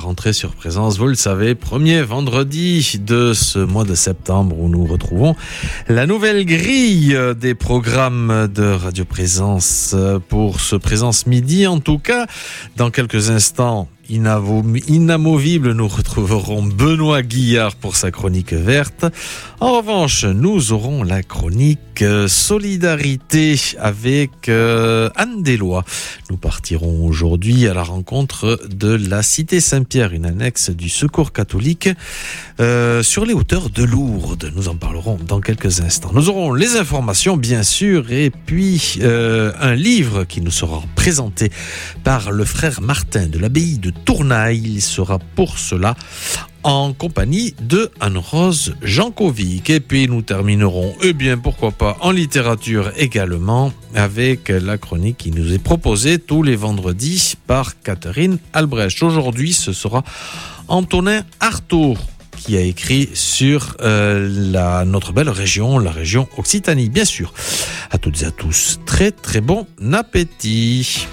rentrée sur Présence, vous le savez, premier vendredi de ce mois de septembre où nous retrouvons la nouvelle grille des programmes de Radio Présence pour ce Présence Midi. En tout cas, dans quelques instants, inamovible, nous retrouverons Benoît Guillard pour sa chronique verte. En revanche, nous aurons la chronique Solidarité avec Anne Deslois. Nous partirons aujourd'hui à la rencontre de la Cité Saint-Pierre, une annexe du Secours catholique sur les hauteurs de Lourdes. Nous en parlerons dans quelques instants. Nous aurons les informations, bien sûr, et puis un livre qui nous sera présenté par le frère Martin de l'abbaye de Tournail. Il sera pour cela en compagnie de Anne-Rose Jankovic. Et puis nous terminerons, pourquoi pas, en littérature également, avec la chronique qui nous est proposée tous les vendredis par Catherine Albrecht. Aujourd'hui, ce sera Antonin Artaud qui a écrit sur notre belle région, la région Occitanie, bien sûr. À toutes et à tous, très très bon appétit.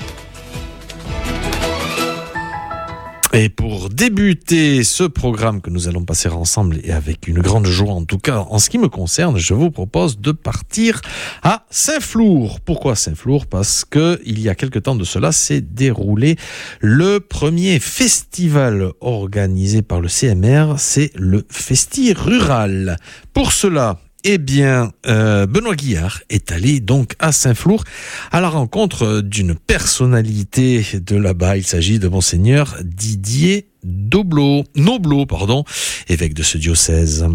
Et pour débuter ce programme que nous allons passer ensemble et avec une grande joie, en tout cas en ce qui me concerne, je vous propose de partir à Saint-Flour. Pourquoi Saint-Flour ? Parce que il y a quelque temps de cela s'est déroulé le premier festival organisé par le CMR, c'est le Festi Rural. Pour cela, Benoît Guillard est allé donc à Saint-Flour à la rencontre d'une personnalité de là-bas. Il s'agit de Monseigneur Didier Noblot, évêque de ce diocèse.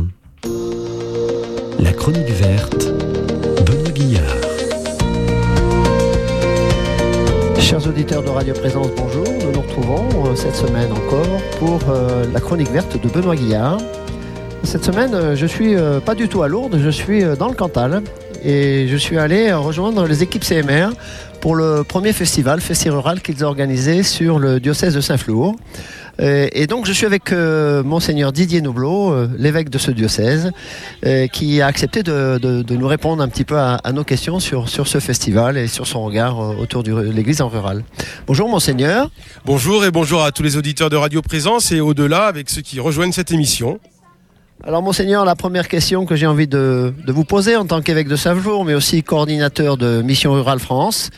La chronique verte, Benoît Guillard. Chers auditeurs de Radio Présence, bonjour. Nous nous retrouvons cette semaine encore pour la chronique verte de Benoît Guillard. Cette semaine, je suis pas du tout à Lourdes, je suis dans le Cantal et je suis allé rejoindre les équipes CMR pour le premier festival, Festi Rural, qu'ils ont organisé sur le diocèse de Saint-Flour. Et donc je suis avec Monseigneur Didier Noblot, l'évêque de ce diocèse, qui a accepté de nous répondre un petit peu à nos questions sur ce festival et sur son regard autour de l'église en rural. Bonjour Monseigneur. Bonjour et bonjour à tous les auditeurs de Radio Présence et au-delà avec ceux qui rejoignent cette émission. Alors Monseigneur, la première question que j'ai envie de vous poser en tant qu'évêque de Saint-Flour, mais aussi coordinateur de Mission Rurale France,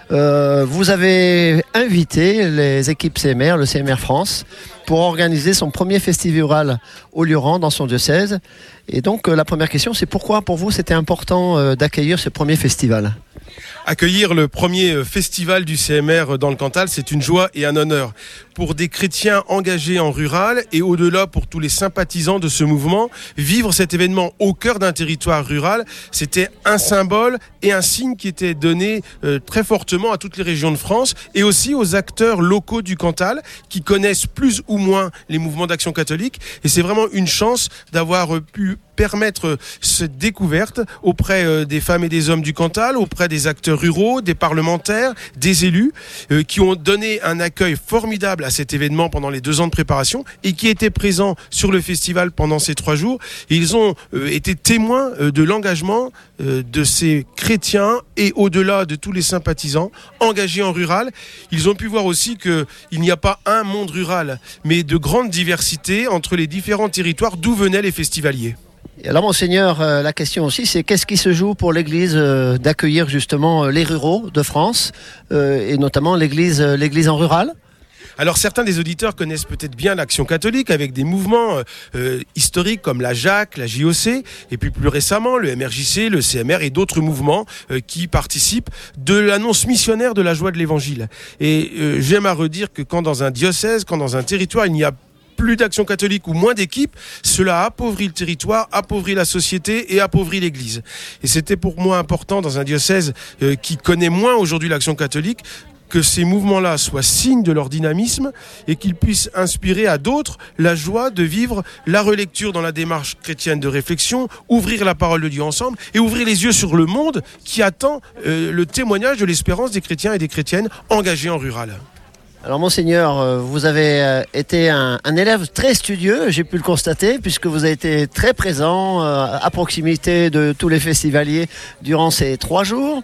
vous avez invité les équipes CMR, le CMR France, pour organiser son premier festival rural au Lioran dans son diocèse. Et donc la première question, c'est pourquoi pour vous c'était important d'accueillir ce premier festival ? Accueillir le premier festival du CMR dans le Cantal, c'est une joie et un honneur. Pour des chrétiens engagés en rural et au-delà pour tous les sympathisants de ce mouvement, vivre cet événement au cœur d'un territoire rural, c'était un symbole et un signe qui était donné très fortement à toutes les régions de France et aussi aux acteurs locaux du Cantal qui connaissent plus ou moins les mouvements d'action catholique. Et c'est vraiment une chance d'avoir pu permettre cette découverte auprès des femmes et des hommes du Cantal, auprès des acteurs ruraux, des parlementaires, des élus, qui ont donné un accueil formidable à cet événement pendant les 2 ans de préparation et qui étaient présents sur le festival pendant ces 3 jours. Et ils ont été témoins de l'engagement de ces chrétiens et au-delà de tous les sympathisants engagés en rural. Ils ont pu voir aussi qu'il n'y a pas un monde rural, mais de grandes diversités entre les différents territoires d'où venaient les festivaliers. Et alors Monseigneur, la question aussi, c'est qu'est-ce qui se joue pour l'Église d'accueillir justement les ruraux de France et notamment l'Église en rural ? Alors certains des auditeurs connaissent peut-être bien l'Action catholique avec des mouvements historiques comme la JAC, la JOC et puis plus récemment le MRJC, le CMR et d'autres mouvements qui participent de l'annonce missionnaire de la joie de l'Évangile. Et j'aime à redire que quand dans un diocèse, quand dans un territoire, il n'y a plus d'action catholique ou moins d'équipes, cela appauvrit le territoire, appauvrit la société et appauvrit l'Église. Et c'était pour moi important dans un diocèse qui connaît moins aujourd'hui l'action catholique que ces mouvements-là soient signes de leur dynamisme et qu'ils puissent inspirer à d'autres la joie de vivre la relecture dans la démarche chrétienne de réflexion, ouvrir la parole de Dieu ensemble et ouvrir les yeux sur le monde qui attend le témoignage de l'espérance des chrétiens et des chrétiennes engagés en rural. Alors Monseigneur, vous avez été un élève très studieux, j'ai pu le constater, puisque vous avez été très présent à proximité de tous les festivaliers durant ces 3 jours.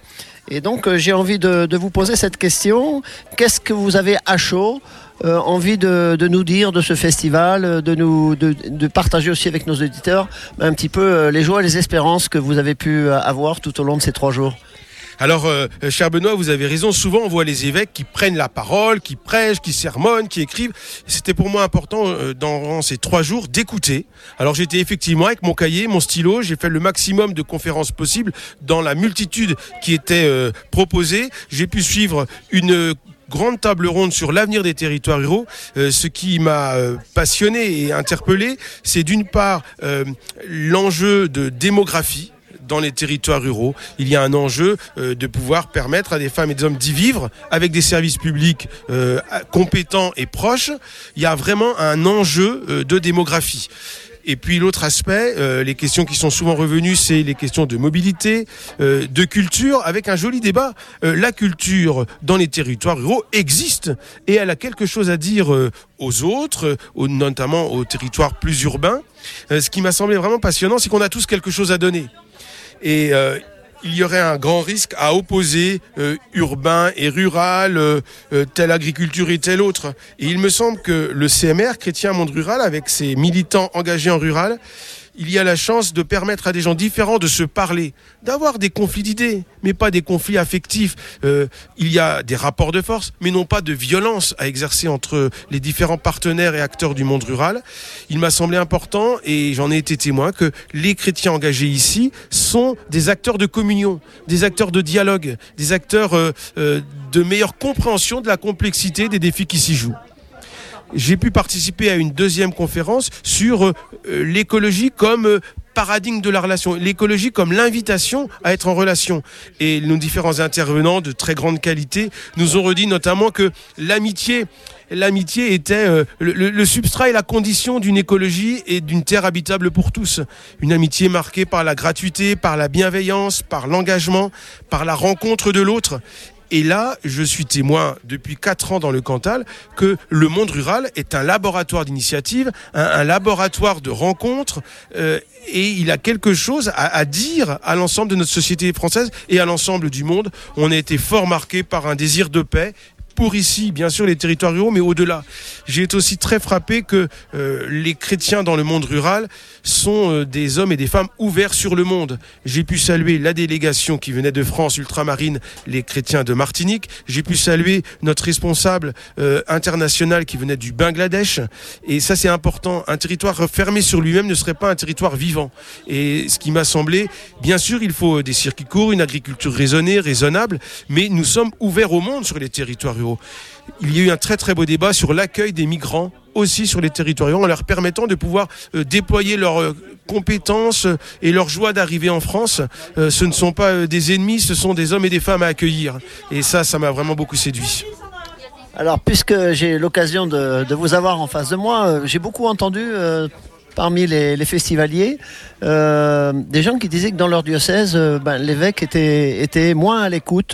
Et donc j'ai envie de vous poser cette question. Qu'est-ce que vous avez à chaud envie de nous dire de ce festival, de partager aussi avec nos auditeurs un petit peu les joies et les espérances que vous avez pu avoir tout au long de ces 3 jours? Alors, cher Benoît, vous avez raison. Souvent, on voit les évêques qui prennent la parole, qui prêchent, qui sermonnent, qui écrivent. C'était pour moi important, dans ces 3 jours, d'écouter. Alors, j'étais effectivement avec mon cahier, mon stylo. J'ai fait le maximum de conférences possibles dans la multitude qui était proposée. J'ai pu suivre une grande table ronde sur l'avenir des territoires ruraux. Ce qui m'a passionné et interpellé, c'est d'une part l'enjeu de démographie. Dans les territoires ruraux, il y a un enjeu de pouvoir permettre à des femmes et des hommes d'y vivre avec des services publics compétents et proches. Il y a vraiment un enjeu de démographie. Et puis l'autre aspect, les questions qui sont souvent revenues, c'est les questions de mobilité, de culture, avec un joli débat. La culture dans les territoires ruraux existe et elle a quelque chose à dire aux autres, notamment aux territoires plus urbains. Ce qui m'a semblé vraiment passionnant, c'est qu'on a tous quelque chose à donner. Et il y aurait un grand risque à opposer urbain et rural, telle agriculture et telle autre. Et il me semble que le CMR, Chrétien Monde Rural, avec ses militants engagés en rural, il y a la chance de permettre à des gens différents de se parler, d'avoir des conflits d'idées, mais pas des conflits affectifs. Il y a des rapports de force, mais non pas de violence à exercer entre les différents partenaires et acteurs du monde rural. Il m'a semblé important, et j'en ai été témoin, que les chrétiens engagés ici sont des acteurs de communion, des acteurs de dialogue, des acteurs de meilleure compréhension de la complexité des défis qui s'y jouent. J'ai pu participer à une 2e conférence sur l'écologie comme paradigme de la relation, l'écologie comme l'invitation à être en relation. Et nos différents intervenants de très grande qualité nous ont redit notamment que l'amitié était le substrat et la condition d'une écologie et d'une terre habitable pour tous. Une amitié marquée par la gratuité, par la bienveillance, par l'engagement, par la rencontre de l'autre. Et là, je suis témoin depuis 4 ans dans le Cantal que le monde rural est un laboratoire d'initiative, un laboratoire de rencontres, et il a quelque chose à dire à l'ensemble de notre société française et à l'ensemble du monde. On a été fort marqué par un désir de paix, pour ici, bien sûr, les territoires ruraux, mais au-delà. J'ai été aussi très frappé que les chrétiens dans le monde rural sont des hommes et des femmes ouverts sur le monde. J'ai pu saluer la délégation qui venait de France ultramarine, les chrétiens de Martinique. J'ai pu saluer notre responsable international qui venait du Bangladesh. Et ça, c'est important. Un territoire fermé sur lui-même ne serait pas un territoire vivant. Et ce qui m'a semblé, bien sûr, il faut des circuits courts, une agriculture raisonnée, raisonnable, mais nous sommes ouverts au monde sur les territoires ruraux. Il y a eu un très très beau débat sur l'accueil des migrants aussi sur les territoires ruraux, en leur permettant de pouvoir déployer leurs compétences et leur joie d'arriver en France. Ce ne sont pas des ennemis, ce sont des hommes et des femmes à accueillir. Et ça m'a vraiment beaucoup séduit. Alors, puisque j'ai l'occasion de vous avoir en face de moi, j'ai beaucoup entendu parmi les festivaliers des gens qui disaient que dans leur diocèse, l'évêque était moins à l'écoute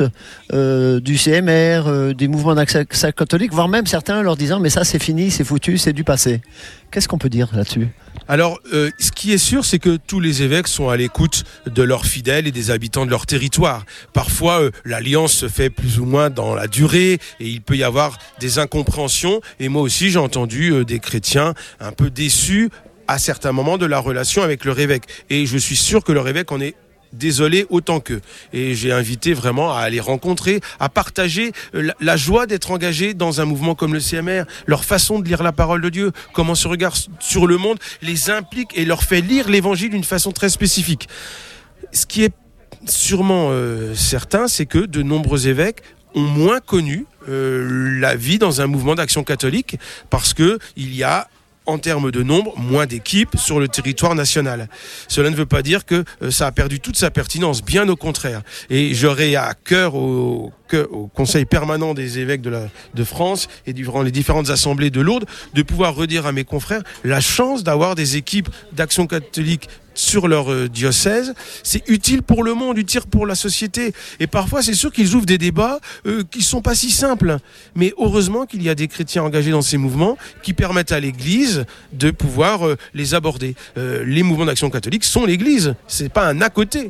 du CMR, des mouvements d'accès catholique, voire même certains leur disant mais ça c'est fini, c'est foutu, c'est du passé. Qu'est-ce qu'on peut dire là-dessus ? Alors, ce qui est sûr, c'est que tous les évêques sont à l'écoute de leurs fidèles et des habitants de leur territoire. Parfois, l'alliance se fait plus ou moins dans la durée et il peut y avoir des incompréhensions. Et moi aussi, j'ai entendu des chrétiens un peu déçus à certains moments de la relation avec leur évêque. Et je suis sûr que leur évêque en est désolé autant qu'eux. Et j'ai invité vraiment à aller rencontrer, à partager la joie d'être engagé dans un mouvement comme le CMR, leur façon de lire la parole de Dieu, comment ce regard sur le monde les implique et leur fait lire l'évangile d'une façon très spécifique. Ce qui est sûrement certain, c'est que de nombreux évêques ont moins connu la vie dans un mouvement d'action catholique parce que il y a en termes de nombre, moins d'équipes sur le territoire national. Cela ne veut pas dire que ça a perdu toute sa pertinence, bien au contraire. Et j'aurais à cœur au Conseil permanent des évêques de France et durant les différentes assemblées de Lourdes, de pouvoir redire à mes confrères la chance d'avoir des équipes d'action catholique sur leur diocèse. C'est utile pour le monde, utile pour la société. Et parfois, c'est sûr qu'ils ouvrent des débats qui sont pas si simples. Mais heureusement qu'il y a des chrétiens engagés dans ces mouvements qui permettent à l'Église de pouvoir les aborder. Les mouvements d'action catholique sont l'Église. C'est pas un à côté.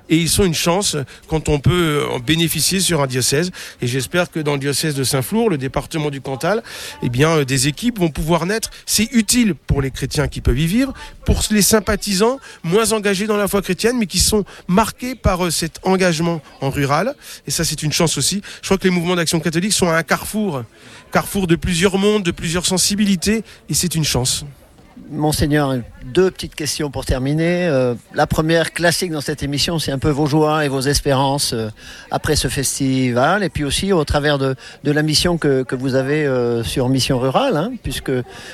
et ils sont une chance quand on peut en bénéficier sur un diocèse. Et j'espère que dans le diocèse de Saint-Flour, le département du Cantal, eh bien, des équipes vont pouvoir naître. C'est utile pour les chrétiens qui peuvent y vivre, pour les sympathisants moins engagés dans la foi chrétienne, mais qui sont marqués par cet engagement en rural. Et ça, c'est une chance aussi. Je crois que les mouvements d'action catholique sont à un carrefour de plusieurs mondes, de plusieurs sensibilités, et c'est une chance. Monseigneur, 2 petites questions pour terminer. La première, classique dans cette émission, c'est un peu vos joies et vos espérances après ce festival, et puis aussi au travers de la mission que vous avez sur Mission Rurale, hein, puisque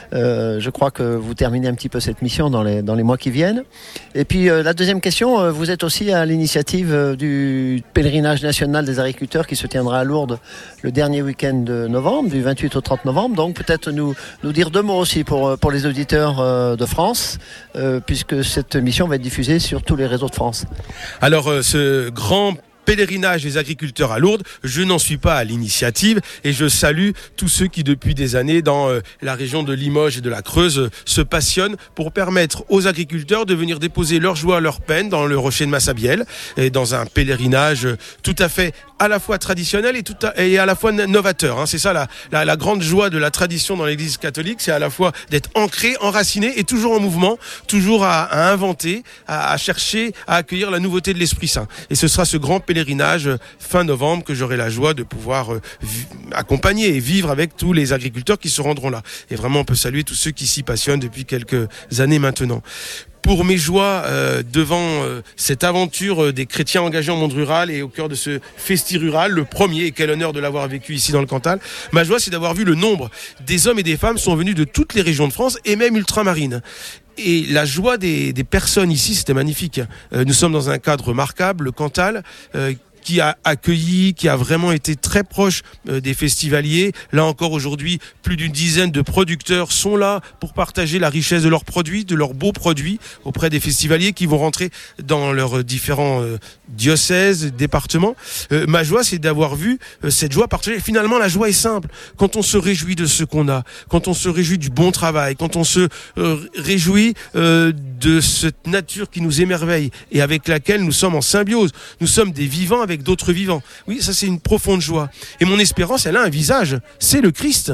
je crois que vous terminez un petit peu cette mission dans les mois qui viennent. Et puis la deuxième question, vous êtes aussi à l'initiative du pèlerinage national des agriculteurs qui se tiendra à Lourdes le dernier week-end de novembre, du 28 au 30 novembre. Donc peut-être nous dire 2 mots aussi pour les auditeurs de France, puisque cette mission va être diffusée sur tous les réseaux de France. Alors, ce grand pèlerinage des agriculteurs à Lourdes, je n'en suis pas à l'initiative et je salue tous ceux qui depuis des années dans la région de Limoges et de la Creuse se passionnent pour permettre aux agriculteurs de venir déposer leur joie, leur peine dans le rocher de Massabielle et dans un pèlerinage tout à fait à la fois traditionnel et à la fois novateur. Hein. C'est ça la grande joie de la tradition dans l'Église catholique, c'est à la fois d'être ancré, enraciné et toujours en mouvement, toujours à inventer, à chercher, à accueillir la nouveauté de l'Esprit Saint. Et ce sera ce grand pèlerinage fin novembre que j'aurai la joie de pouvoir accompagner et vivre avec tous les agriculteurs qui se rendront là. Et vraiment, on peut saluer tous ceux qui s'y passionnent depuis quelques années maintenant. Pour mes joies devant cette aventure des chrétiens engagés en monde rural et au cœur de ce festi rural, le premier, et quel honneur de l'avoir vécu ici dans le Cantal, ma joie c'est d'avoir vu le nombre des hommes et des femmes sont venus de toutes les régions de France et même ultramarines. Et la joie des personnes ici, c'était magnifique. Nous sommes dans un cadre remarquable, le Cantal, qui a accueilli, qui a vraiment été très proche des festivaliers. Là encore aujourd'hui, plus d'une dizaine de producteurs sont là pour partager la richesse de leurs produits, de leurs beaux produits auprès des festivaliers qui vont rentrer dans leurs différents diocèses, départements. Ma joie, c'est d'avoir vu cette joie partagée. Finalement, la joie est simple. Quand on se réjouit de ce qu'on a, quand on se réjouit du bon travail, quand on se réjouit de cette nature qui nous émerveille et avec laquelle nous sommes en symbiose. Nous sommes des vivants avec d'autres vivants. Oui, ça c'est une profonde joie. Et mon espérance, elle a un visage. C'est le Christ.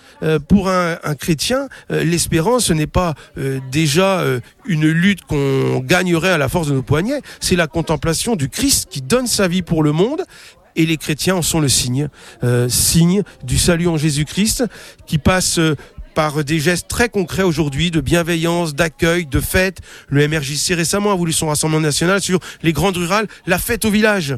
Pour un chrétien, l'espérance, ce n'est pas déjà une lutte qu'on gagnerait à la force de nos poignets. C'est la contemplation du Christ qui donne sa vie pour le monde. Et les chrétiens en sont le signe. Signe du salut en Jésus-Christ qui passe par des gestes très concrets aujourd'hui de bienveillance, d'accueil, de fête. Le MRJC récemment a voulu son rassemblement national sur les grandes rurales, la fête au village.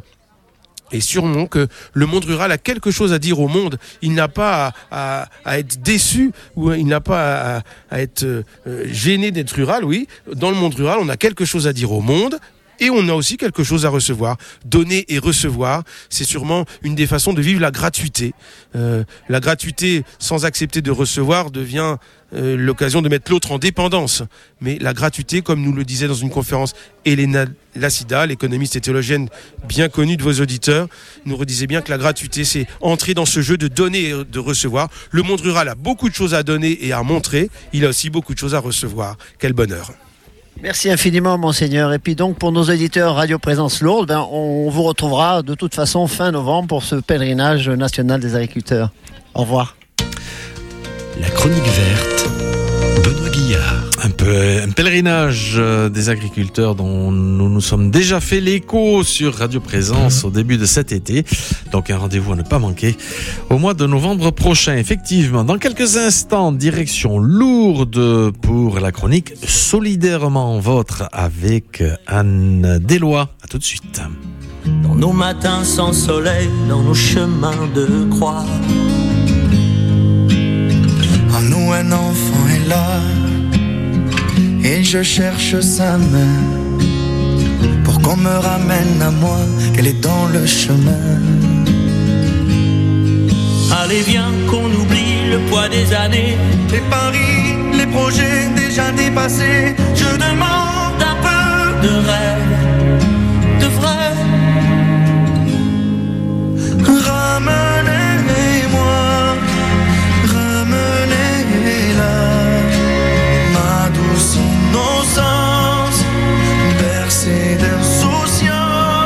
Et sûrement que le monde rural a quelque chose à dire au monde. Il n'a pas à être déçu ou il n'a pas à être gêné d'être rural. Oui, dans le monde rural, on a quelque chose à dire au monde. Et on a aussi quelque chose à recevoir. Donner et recevoir, c'est sûrement une des façons de vivre la gratuité. La gratuité sans accepter de recevoir devient l'occasion de mettre l'autre en dépendance. Mais la gratuité, comme nous le disait dans une conférence Elena Lassida, l'économiste et théologienne bien connue de vos auditeurs, nous redisait bien que la gratuité, c'est entrer dans ce jeu de donner et de recevoir. Le monde rural a beaucoup de choses à donner et à montrer. Il a aussi beaucoup de choses à recevoir. Quel bonheur. Merci infiniment, Monseigneur. Et puis donc, pour nos auditeurs Radio Présence Lourdes, on vous retrouvera de toute façon fin novembre pour ce pèlerinage national des agriculteurs. Au revoir. La chronique verte, Benoît Guillard. Un pèlerinage des agriculteurs dont nous nous sommes déjà fait l'écho sur Radio Présence au début de cet été. Donc un rendez-vous à ne pas manquer au mois de novembre prochain. Effectivement, dans quelques instants, direction Lourdes pour la chronique Solidairement Vôtre avec Anne Deslois. À tout de suite. Dans nos matins sans soleil, dans nos chemins de croix, en nous un enfant est là, et je cherche sa main pour qu'on me ramène à moi, qu'elle est dans le chemin. Allez viens qu'on oublie le poids des années, Les paris, les projets déjà dépassés, je demande un peu de rêve, de vrai. Ramenez-moi, ramenez-la, ma douce innocence, bercée d'insouciance.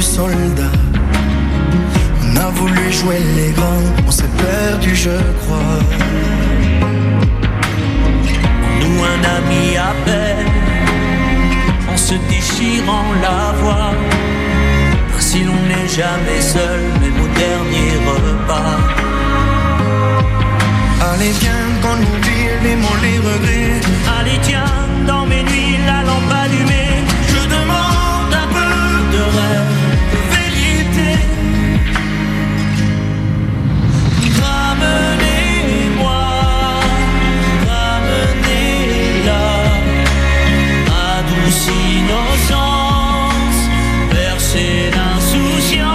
soldats. On a voulu jouer les grands, on s'est perdu, je crois. Nous un ami appelle, en se déchirant la voix. Si l'on n'est jamais seul, même au dernier repas. Allez viens qu'on oublie les mots, les regrets. Allez tiens, dans mes nuits, la lampe allumée. Je demande un peu de rêve, de vérité. Ramenez-moi, ramenez-la, ma douce innocence, bercée d'insouciance.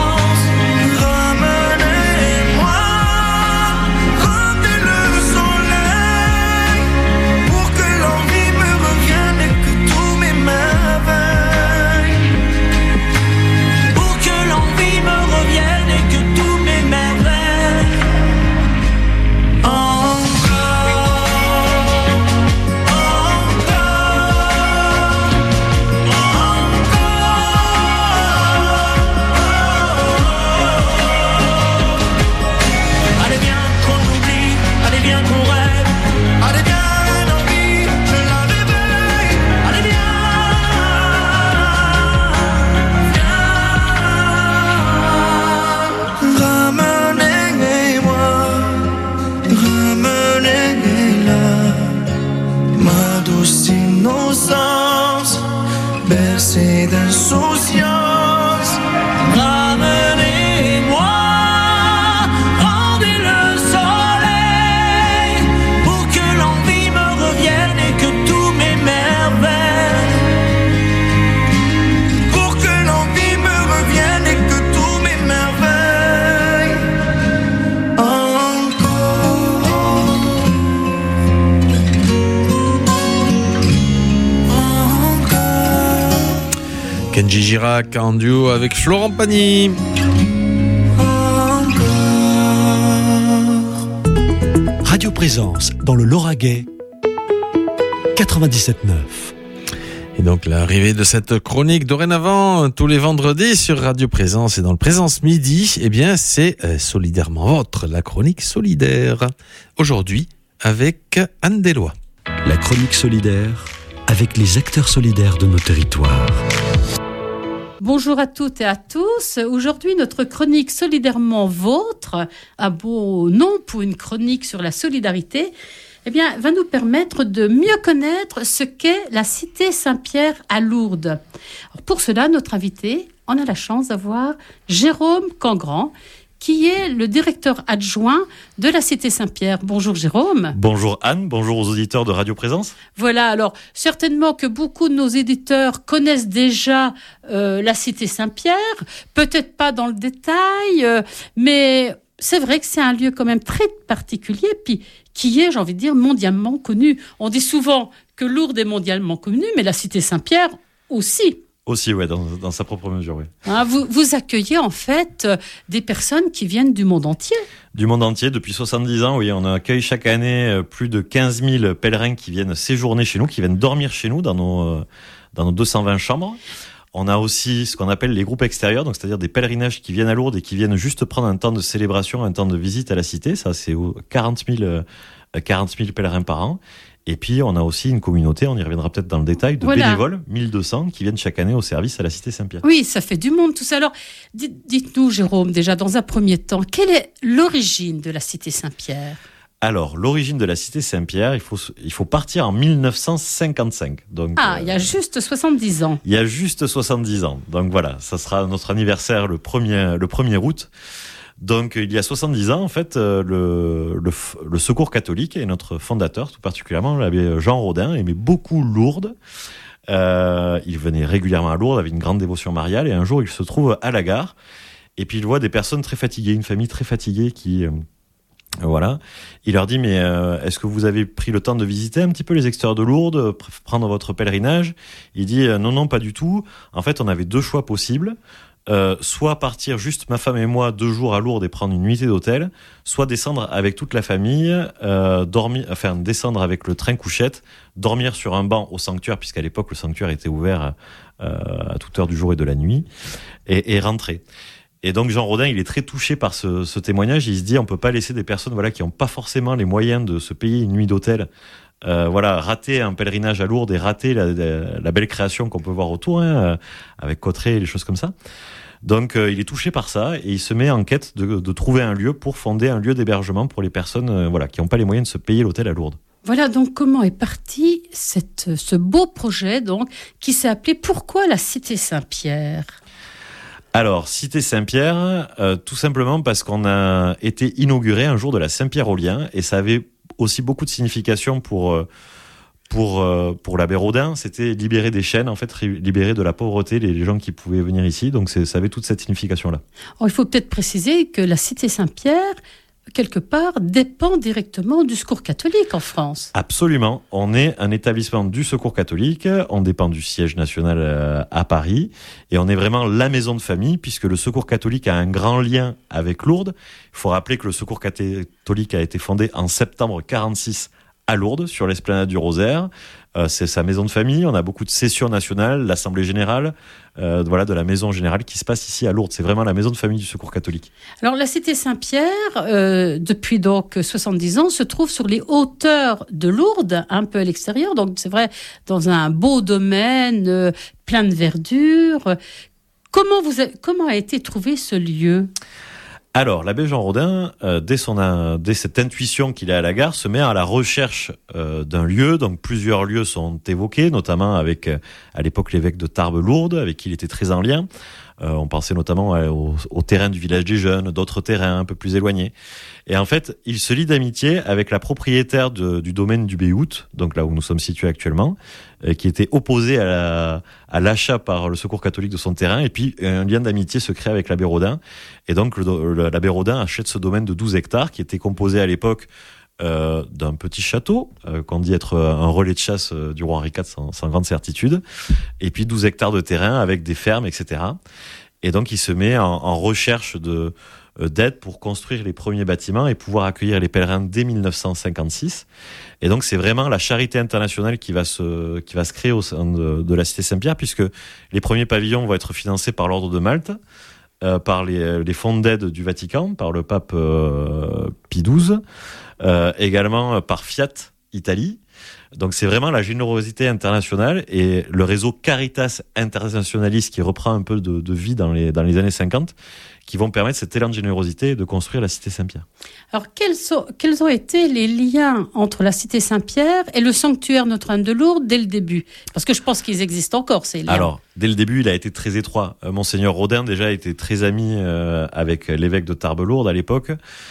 Ramenez-moi, rendez le soleil, pour que l'envie me revienne et que tous mes merveilles. Pour que l'envie me revienne et que tous mes merveilles. Encore, allez bien qu'on oublie, allez bien qu'on rêve. Allez bien l'envie, je la réveille. Allez bien, Ramenez-moi, ramenez-la, ma douce innocence, bercée d'insouciance. ramenez-moi, rendez le soleil, pour que l'envie me revienne et que tous mes merveilles. Pour que l'envie me revienne et que tous mes merveilles. Encore, encore, Kenji Girac en duo avec Florent Pagny. encore. Radio Présence dans le Lauragais 97.9. Et donc l'arrivée de cette chronique dorénavant tous les vendredis sur Radio Présence et dans le Présence Midi, eh bien c'est solidairement votre, la chronique solidaire. Aujourd'hui avec Anne Deslois. La chronique solidaire avec les acteurs solidaires de nos territoires. Bonjour à toutes et à tous. Aujourd'hui, notre chronique solidairement vôtre, un beau nom pour une chronique sur la solidarité, eh bien, va nous permettre de mieux connaître ce qu'est la Cité Saint-Pierre à Lourdes. Alors, pour cela, notre invité, on a la chance d'avoir Jérôme Cangrand, qui est le directeur adjoint de la Cité Saint-Pierre. Bonjour Jérôme. Bonjour Anne, bonjour aux auditeurs de Radio Présence. Voilà, alors certainement que beaucoup de nos éditeurs connaissent déjà la Cité Saint-Pierre, peut-être pas dans le détail, mais c'est vrai que c'est un lieu quand même très particulier, puis qui est, j'ai envie de dire, mondialement connu. On dit souvent que Lourdes est mondialement connue, mais la Cité Saint-Pierre aussi. Aussi, ouais, dans sa propre mesure, oui. Hein, vous accueillez en fait des personnes qui viennent du monde entier. Du monde entier, depuis 70 ans, oui, on accueille chaque année plus de 15 000 pèlerins qui viennent séjourner chez nous, qui viennent dormir chez nous dans nos 220 chambres. On a aussi ce qu'on appelle les groupes extérieurs, donc c'est-à-dire des pèlerinages qui viennent à Lourdes et qui viennent juste prendre un temps de célébration, un temps de visite à la cité. Ça, c'est 40 000 pèlerins par an. Et puis, on a aussi une communauté, on y reviendra peut-être dans le détail, de bénévoles, 1200, qui viennent chaque année au service à la Cité Saint-Pierre. Oui, ça fait du monde tout ça. Alors, dites-nous, Jérôme, déjà, dans un premier temps, quelle est l'origine de la Cité Saint-Pierre ? Alors, l'origine de la Cité Saint-Pierre, il faut partir en 1955. Donc, il y a juste 70 ans. Il y a juste 70 ans. Donc voilà, ça sera notre anniversaire le 1er août. Donc, il y a 70 ans, en fait, le Secours catholique et notre fondateur, tout particulièrement, l'abbé Jean Rodin, aimait beaucoup Lourdes. Il venait régulièrement à Lourdes, avait une grande dévotion mariale, et un jour, il se trouve à la gare, et puis il voit des personnes très fatiguées, une famille très fatiguée qui... Voilà. Il leur dit, mais est-ce que vous avez pris le temps de visiter un petit peu les extérieurs de Lourdes, prendre votre pèlerinage ? Il dit, non, pas du tout. En fait, on avait deux choix possibles. Soit partir juste ma femme et moi 2 jours à Lourdes et prendre une nuitée d'hôtel, soit descendre avec toute la famille, descendre avec le train couchette, dormir sur un banc au sanctuaire, puisqu'à l'époque le sanctuaire était ouvert à toute heure du jour et de la nuit, et rentrer. Et donc Jean Rodin, il est très touché par ce témoignage. Il se dit, on peut pas laisser des personnes qui n'ont pas forcément les moyens de se payer une nuit d'hôtel, rater un pèlerinage à Lourdes et rater la belle création qu'on peut voir autour, avec Cotterêts et les choses comme ça. Donc il est touché par ça et il se met en quête de trouver un lieu pour fonder un lieu d'hébergement pour les personnes qui n'ont pas les moyens de se payer l'hôtel à Lourdes. Voilà donc comment est parti ce beau projet donc qui s'est appelé Pourquoi la Cité Saint-Pierre ? Alors, Cité Saint-Pierre, tout simplement parce qu'on a été inauguré un jour de la Saint-Pierre aux Liens et ça avait aussi beaucoup de signification pour l'abbé Rodin. C'était libérer des chaînes, en fait, libérer de la pauvreté les gens qui pouvaient venir ici. Donc, ça avait toute cette signification-là. Alors, il faut peut-être préciser que la Cité Saint-Pierre, quelque part, dépend directement du Secours catholique en France. Absolument. On est un établissement du Secours catholique, on dépend du siège national à Paris, et on est vraiment la maison de famille, puisque le Secours catholique a un grand lien avec Lourdes. Il faut rappeler que le Secours catholique a été fondé en septembre 1946 à Lourdes, sur l'esplanade du Rosaire. C'est sa maison de famille. On a beaucoup de sessions nationales, l'Assemblée générale, de la maison générale qui se passe ici à Lourdes. C'est vraiment la maison de famille du Secours catholique. Alors, la Cité Saint-Pierre, depuis donc 70 ans, se trouve sur les hauteurs de Lourdes, un peu à l'extérieur. Donc, c'est vrai, dans un beau domaine, plein de verdure. Comment a été trouvé ce lieu ? Alors, l'abbé Jean Rodin, dès cette intuition qu'il a à la gare, se met à la recherche d'un lieu. Donc, plusieurs lieux sont évoqués, notamment avec, à l'époque, l'évêque de Tarbes-Lourdes, avec qui il était très en lien. On pensait notamment au terrain du village des Jeunes, d'autres terrains un peu plus éloignés. Et en fait, il se lie d'amitié avec la propriétaire du domaine du Béhout, donc là où nous sommes situés actuellement, qui était opposée à l'achat par le Secours catholique de son terrain. Et puis, un lien d'amitié se crée avec l'abbé Rodin. Et donc, l'abbé Rodin achète ce domaine de 12 hectares qui était composé à l'époque d'un petit château, qu'on dit être un relais de chasse du roi Henri IV sans grande certitude, et puis 12 hectares de terrain avec des fermes, etc. Et donc il se met en recherche d'aide pour construire les premiers bâtiments et pouvoir accueillir les pèlerins dès 1956. Et donc c'est vraiment la charité internationale qui va se créer au sein de la Cité Saint-Pierre, puisque les premiers pavillons vont être financés par l'ordre de Malte, par les fonds d'aide du Vatican, par le pape Pie XII, également par Fiat Italie. Donc c'est vraiment la générosité internationale et le réseau Caritas Internationalis qui reprend un peu de vie dans les années 50 qui vont permettre cet élan de générosité de construire la Cité Saint-Pierre. Alors quels ont été les liens entre la Cité Saint-Pierre et le sanctuaire Notre-Dame de Lourdes dès le début ? Parce que je pense qu'ils existent encore, ces liens. Alors, dès le début, il a été très étroit. Monseigneur Rodin déjà était très ami avec l'évêque de Tarbes-Lourdes à l'époque.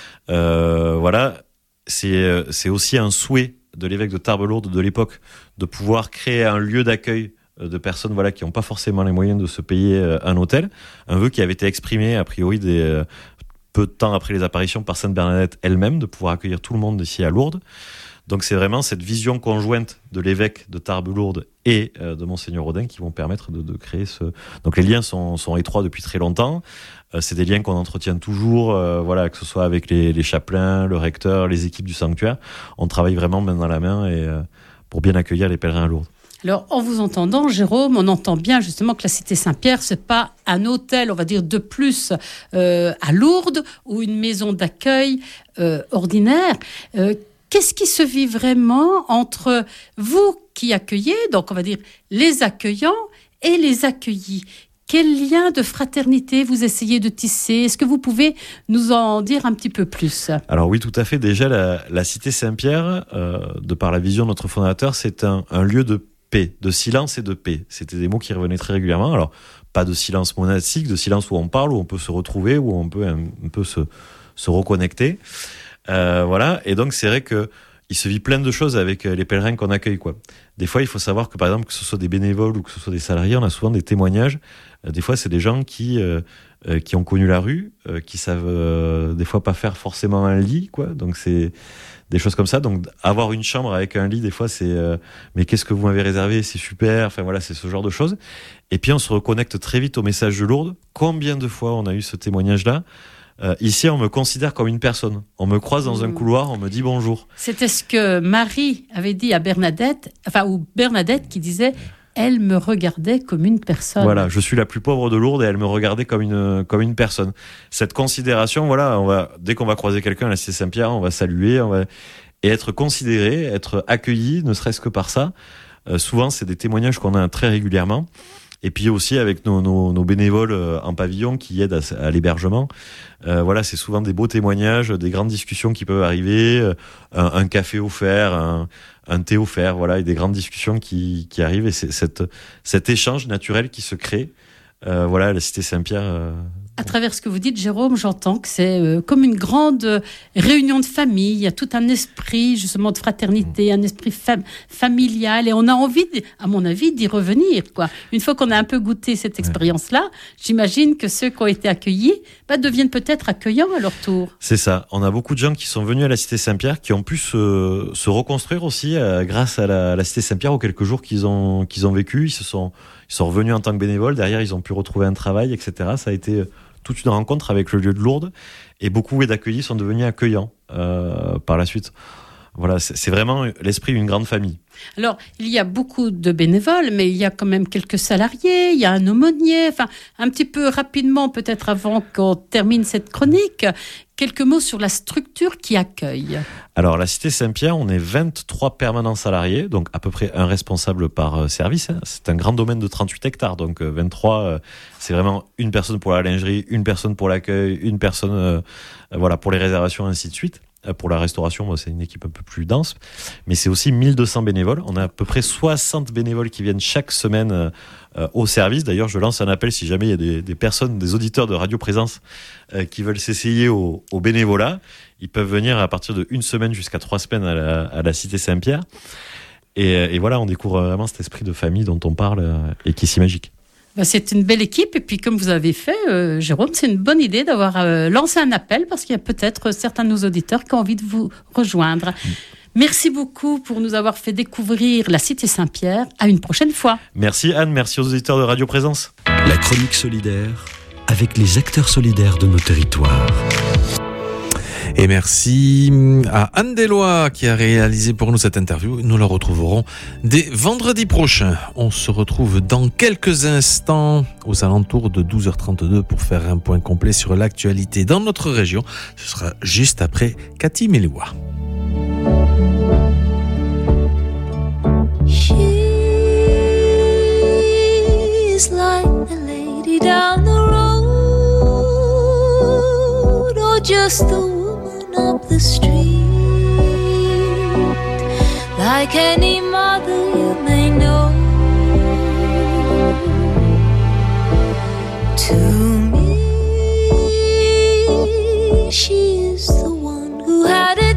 C'est aussi un souhait de l'évêque de Tarbes-Lourdes de l'époque de pouvoir créer un lieu d'accueil de personnes qui n'ont pas forcément les moyens de se payer un hôtel. Un vœu qui avait été exprimé a priori peu de temps après les apparitions par Sainte Bernadette elle-même, de pouvoir accueillir tout le monde ici à Lourdes. Donc c'est vraiment cette vision conjointe de l'évêque de Tarbes-Lourdes et de Monseigneur Rodin qui vont permettre de créer ce... Donc les liens sont étroits depuis très longtemps. C'est des liens qu'on entretient toujours, que ce soit avec les chapelains, le recteur, les équipes du sanctuaire. On travaille vraiment main dans la main pour bien accueillir les pèlerins à Lourdes. Alors, en vous entendant, Jérôme, on entend bien justement que la Cité Saint-Pierre, c'est pas un hôtel, on va dire, de plus à Lourdes ou une maison d'accueil ordinaire. Qu'est-ce qui se vit vraiment entre vous qui accueillez, donc on va dire les accueillants et les accueillis ? Quel lien de fraternité vous essayez de tisser ? Est-ce que vous pouvez nous en dire un petit peu plus ? Alors oui, tout à fait. Déjà, la Cité Saint-Pierre, de par la vision de notre fondateur, c'est un lieu de paix, de silence et de paix. C'était des mots qui revenaient très régulièrement. Alors, pas de silence monastique, de silence où on parle, où on peut se retrouver, où on peut un peu se reconnecter. Et donc, c'est vrai que il se vit plein de choses avec les pèlerins qu'on accueille, quoi. Des fois, il faut savoir que, par exemple, que ce soit des bénévoles ou que ce soit des salariés, on a souvent des témoignages. Des fois, c'est des gens qui ont connu la rue, qui savent des fois pas faire forcément un lit, quoi. Donc, c'est des choses comme ça. Donc, avoir une chambre avec un lit, des fois, c'est mais qu'est-ce que vous m'avez réservé ? C'est super. Enfin, voilà, c'est ce genre de choses. Et puis, on se reconnecte très vite au message de Lourdes. Combien de fois on a eu ce témoignage-là ? Ici, on me considère comme une personne. On me croise dans un couloir, on me dit bonjour. C'était ce que Marie avait dit à Bernadette, ou Bernadette qui disait elle me regardait comme une personne. Voilà, je suis la plus pauvre de Lourdes et elle me regardait comme une personne. Cette considération, voilà, dès qu'on va croiser quelqu'un à la Cité Saint-Pierre, on va saluer, et être considéré, être accueilli, ne serait-ce que par ça. Souvent, c'est des témoignages qu'on a très régulièrement. Et puis aussi avec nos bénévoles en pavillon qui aident à l'hébergement. Voilà, c'est souvent des beaux témoignages, des grandes discussions qui peuvent arriver, un café offert, un thé offert, voilà, et des grandes discussions qui arrivent. Et c'est cet échange naturel qui se crée. Voilà, la Cité Saint-Pierre. À travers ce que vous dites, Jérôme, j'entends que c'est comme une grande réunion de famille. Il y a tout un esprit, justement, de fraternité, un esprit familial. Et on a envie, à mon avis, d'y revenir, quoi. Une fois qu'on a un peu goûté cette expérience-là, j'imagine que ceux qui ont été accueillis deviennent peut-être accueillants à leur tour. C'est ça. On a beaucoup de gens qui sont venus à la Cité Saint-Pierre, qui ont pu se reconstruire aussi grâce à la Cité Saint-Pierre aux quelques jours qu'ils ont vécu. Ils sont revenus en tant que bénévoles. Derrière, ils ont pu retrouver un travail, etc. Ça a été toute une rencontre avec le lieu de Lourdes. Et beaucoup d'accueillis sont devenus accueillants par la suite. Voilà, c'est vraiment l'esprit d'une grande famille. Alors, il y a beaucoup de bénévoles, mais il y a quand même quelques salariés, il y a un aumônier. Enfin, un petit peu rapidement, peut-être avant qu'on termine cette chronique, quelques mots sur la structure qui accueille. Alors, la Cité Saint-Pierre, on est 23 permanents salariés, donc à peu près un responsable par service. C'est un grand domaine de 38 hectares, donc 23, c'est vraiment une personne pour la lingerie, une personne pour l'accueil, une personne voilà, pour les réservations, ainsi de suite. Pour la restauration, c'est une équipe un peu plus dense, mais c'est aussi 1200 bénévoles. On a à peu près 60 bénévoles qui viennent chaque semaine au service. D'ailleurs, je lance un appel si jamais il y a des personnes, des auditeurs de Radio Présence qui veulent s'essayer au bénévolat. Ils peuvent venir à partir de 1 semaine jusqu'à 3 semaines à la Cité Saint-Pierre. Et voilà, on découvre vraiment cet esprit de famille dont on parle et qui est si magique. C'est une belle équipe et puis comme vous avez fait, Jérôme, c'est une bonne idée d'avoir lancé un appel parce qu'il y a peut-être certains de nos auditeurs qui ont envie de vous rejoindre. Merci beaucoup pour nous avoir fait découvrir la Cité Saint-Pierre. À une prochaine fois. Merci Anne, merci aux auditeurs de Radio Présence. La chronique solidaire avec les acteurs solidaires de nos territoires. Et merci à Anne Deslois qui a réalisé pour nous cette interview. Nous la retrouverons dès vendredi prochain. On se retrouve dans quelques instants aux alentours de 12h32 pour faire un point complet sur l'actualité dans notre région. Ce sera juste après Cathy Mélois. She's like the lady down the road, or just the woman up the street, like any mother you may know. To me, she is the one who had it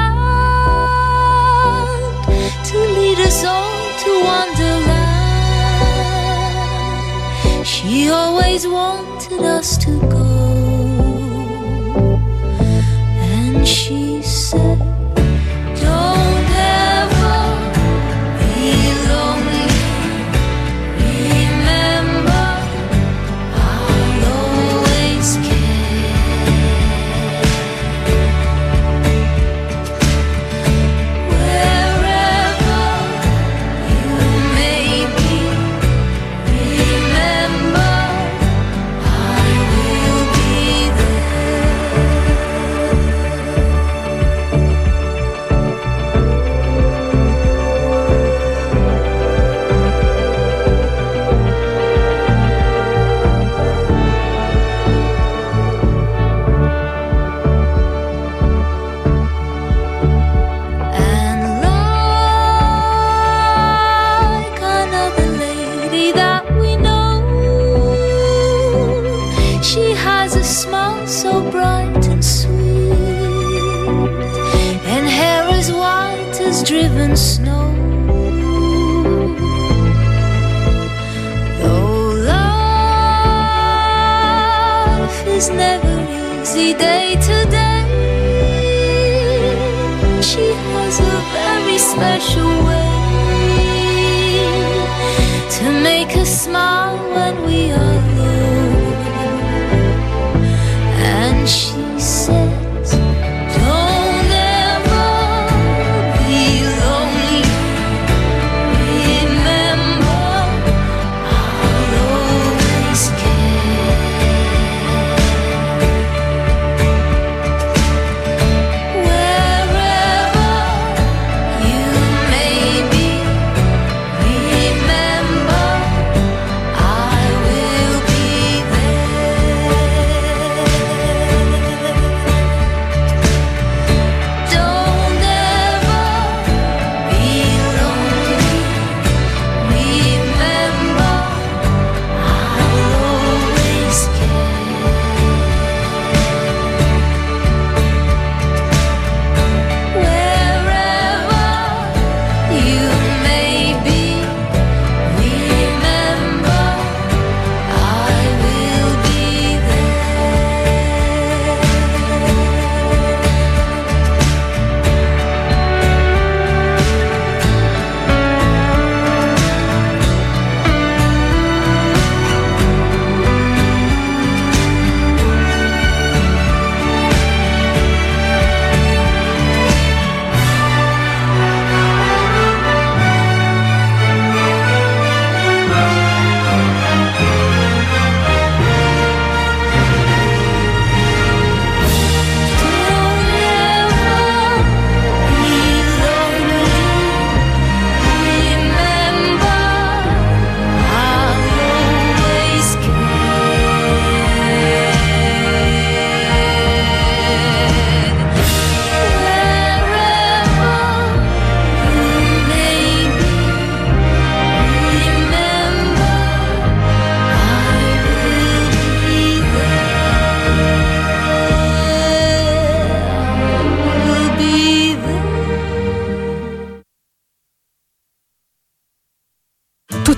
planned to lead us all to Wonderland. She always wanted us to go, and she said, don't ever be lonely, remember I'll always care. Wherever you may be, remember I will be And like another lady that we know, she has a smile so bright and sweet, and hair as white as driven snow. Though life is never easy day to day, she has a very special way to make us smile when we are low. And she says, don't ever be lonely, remember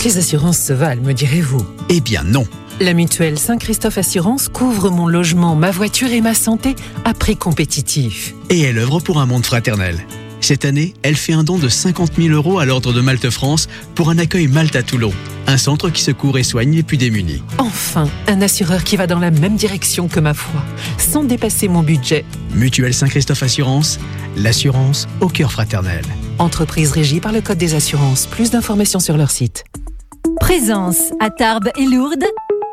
Toutes les assurances se valent, me direz-vous. Eh bien non. La mutuelle Saint-Christophe Assurance couvre mon logement, ma voiture et ma santé à prix compétitif. Et elle œuvre pour un monde fraternel. Cette année, elle fait un don de 50 000 € à l'Ordre de Malte France pour un accueil Malte à Toulon, un centre qui secourt et soigne les plus démunis. Enfin, un assureur qui va dans la même direction que ma foi, sans dépasser mon budget. Mutuelle Saint-Christophe Assurance, l'assurance au cœur fraternel. Entreprise régie par le Code des assurances. Plus d'informations sur leur site. Présence à Tarbes et Lourdes,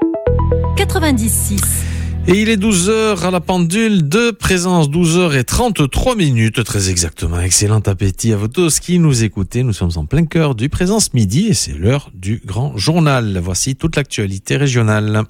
96. Et il est 12h à la pendule de Présence, 12h33, très exactement. Excellent appétit à vous tous qui nous écoutez. Nous sommes en plein cœur du Présence Midi et c'est l'heure du grand journal. Voici toute l'actualité régionale.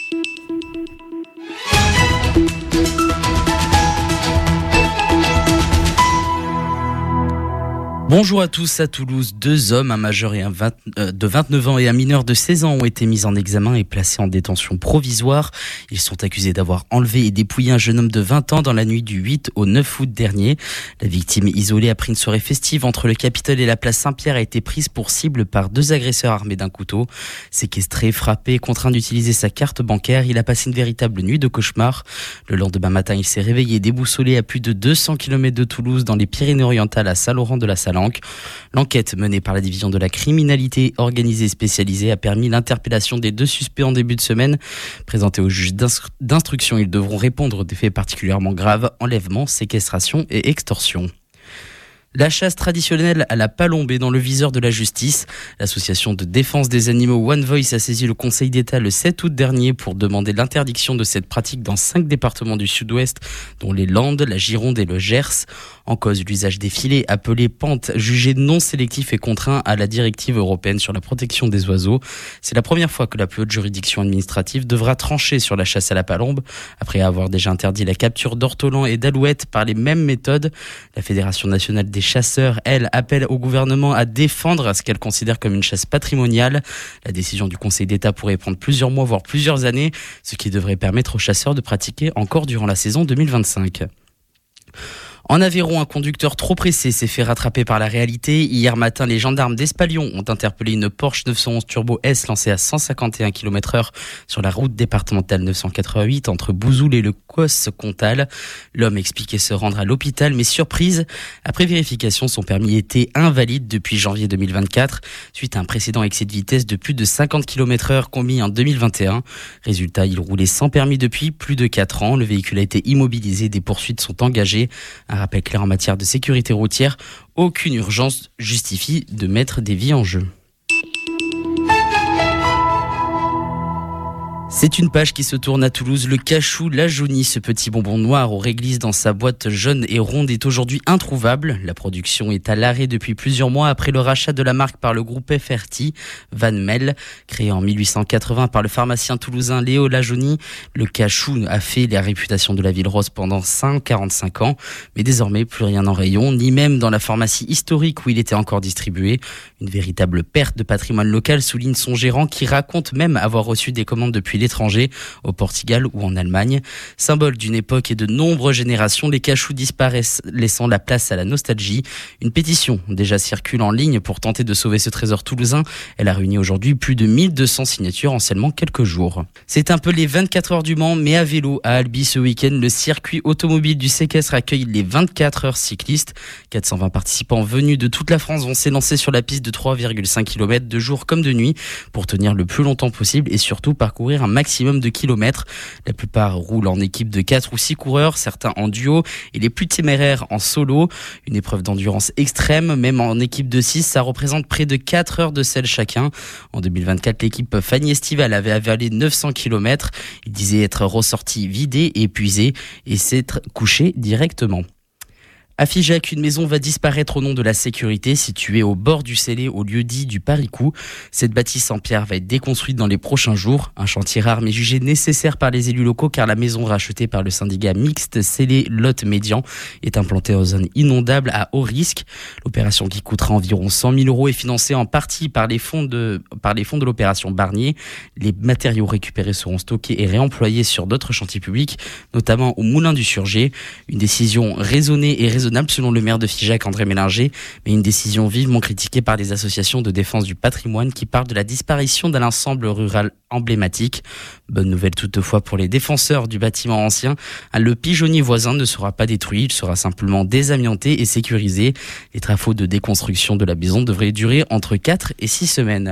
Bonjour à tous. À Toulouse, 2 hommes, un majeur et de 29 ans et un mineur de 16 ans ont été mis en examen et placés en détention provisoire. Ils sont accusés d'avoir enlevé et dépouillé un jeune homme de 20 ans dans la nuit du 8 au 9 août dernier. La victime, isolée après une soirée festive entre le Capitole et la place Saint-Pierre, a été prise pour cible par 2 agresseurs armés d'un couteau. Séquestré, frappé, contraint d'utiliser sa carte bancaire, il a passé une véritable nuit de cauchemar. Le lendemain matin, il s'est réveillé déboussolé à plus de 200 km de Toulouse dans les Pyrénées-Orientales à Saint-Laurent-de-la-Salanque. L'enquête menée par la division de la criminalité organisée spécialisée a permis l'interpellation des 2 suspects en début de semaine. Présentés au juge d'instruction, ils devront répondre des faits particulièrement graves, enlèvement, séquestration et extorsion. La chasse traditionnelle à la palombe est dans le viseur de la justice. L'association de défense des animaux One Voice a saisi le Conseil d'État le 7 août dernier pour demander l'interdiction de cette pratique dans 5 départements du sud-ouest, dont les Landes, la Gironde et le Gers. En cause, l'usage des filets appelés pentes, jugés non sélectifs et contraints à la directive européenne sur la protection des oiseaux. C'est la première fois que la plus haute juridiction administrative devra trancher sur la chasse à la palombe, après avoir déjà interdit la capture d'ortolans et d'alouettes par les mêmes méthodes. La Fédération nationale des chasseurs, elle, appelle au gouvernement à défendre ce qu'elle considère comme une chasse patrimoniale. La décision du Conseil d'État pourrait prendre plusieurs mois, voire plusieurs années, ce qui devrait permettre aux chasseurs de pratiquer encore durant la saison 2025. En Aveyron, un conducteur trop pressé s'est fait rattraper par la réalité. Hier matin, les gendarmes d'Espalion ont interpellé une Porsche 911 Turbo S lancée à 151 km/h sur la route départementale 988 entre Bouzoul et le Cos-Comtal. L'homme expliquait se rendre à l'hôpital, mais surprise, après vérification, son permis était invalide depuis janvier 2024, suite à un précédent excès de vitesse de plus de 50 km/h commis en 2021. Résultat, il roulait sans permis depuis plus de 4 ans. Le véhicule a été immobilisé, des poursuites sont engagées. Un rappel clair en matière de sécurité routière, aucune urgence justifie de mettre des vies en jeu. C'est une page qui se tourne à Toulouse. Le cachou la jaunie, ce petit bonbon noir au réglisse dans sa boîte jaune et ronde, est aujourd'hui introuvable. La production est à l'arrêt depuis plusieurs mois après le rachat de la marque par le groupe FRT, Van Mel. Créé en 1880 par le pharmacien toulousain Léo Lajaunie, le cachou a fait la réputation de la ville rose pendant 45 ans. Mais désormais, plus rien en rayon, ni même dans la pharmacie historique où il était encore distribué. Une véritable perte de patrimoine local, souligne son gérant, qui raconte même avoir reçu des commandes depuis l'étranger, au Portugal ou en Allemagne. Symbole d'une époque et de nombreuses générations, les cachous disparaissent, laissant la place à la nostalgie. Une pétition déjà circule en ligne pour tenter de sauver ce trésor toulousain. Elle a réuni aujourd'hui plus de 1200 signatures en seulement quelques jours. C'est un peu les 24 heures du Mans, mais à vélo. À Albi ce week-end, le circuit automobile du séquestre accueille les 24 heures cyclistes. 420 participants venus de toute la France vont s'élancer sur la piste de 3,5 km de jour comme de nuit pour tenir le plus longtemps possible et surtout parcourir un maximum de kilomètres. La plupart roulent en équipe de 4 ou 6 coureurs, certains en duo et les plus téméraires en solo. Une épreuve d'endurance extrême, même en équipe de 6, ça représente près de 4 heures de selle chacun. En 2024, l'équipe Fanny Estival avait avalé 900 km. Il disait être ressorti vidé et épuisé et s'être couché directement. À Figeac, une maison va disparaître au nom de la sécurité, située au bord du Célé, au lieu dit du Paricou. Cette bâtisse en pierre va être déconstruite dans les prochains jours. Un chantier rare mais jugé nécessaire par les élus locaux, car la maison rachetée par le syndicat mixte Célé-Lot-Médian est implantée en zone inondable à haut risque. L'opération, qui coûtera environ 100 000 € est financée en partie par les fonds de l'opération Barnier. Les matériaux récupérés seront stockés et réemployés sur d'autres chantiers publics, notamment au Moulin du Surgé. Une décision raisonnée et raisonnable raisonnable selon le maire de Figeac, André Mélinger, mais une décision vivement critiquée par des associations de défense du patrimoine qui parlent de la disparition d'un ensemble rural emblématique. Bonne nouvelle toutefois pour les défenseurs du bâtiment ancien. Le pigeonnier voisin ne sera pas détruit, il sera simplement désamianté et sécurisé. Les travaux de déconstruction de la maison devraient durer entre 4 et 6 semaines.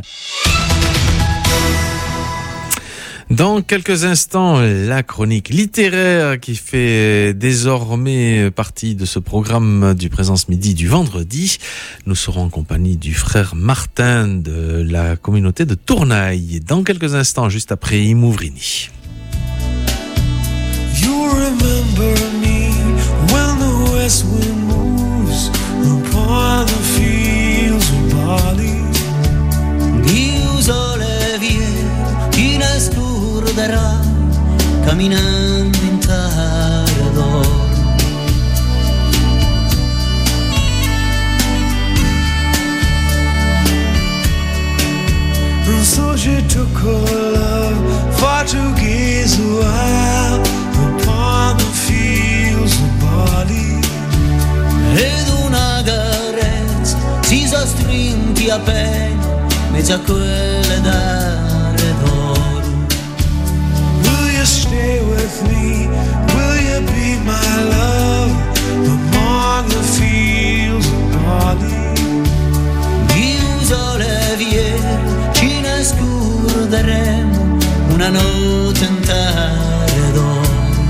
Dans quelques instants, la chronique littéraire qui fait désormais partie de ce programme du Présence Midi du vendredi. Nous serons en compagnie du frère Martin de la communauté de Tournaille. Dans quelques instants, juste après Imouvrini. You remember me when the west wind moves upon the fields of barley. Camminando in terra d'oro. And so she took her love for to gaze a while upon the fields of barley. Ed una carezza si sostrinti a pena mezzo a quelle dare d'oro. Stay with me, will you be my love among the fields of barley? Io sole viene, ci ne scorderemo una notte intera d'oro.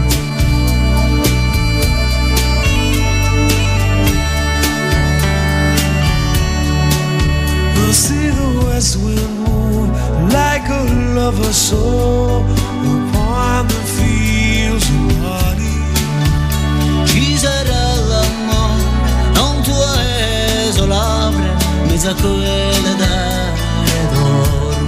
We'll see the west wind move like a lover's soul upon the fields of barley. Ci sarà l'amore, non tuo esolabile, mezzo a quelle dare d'oro.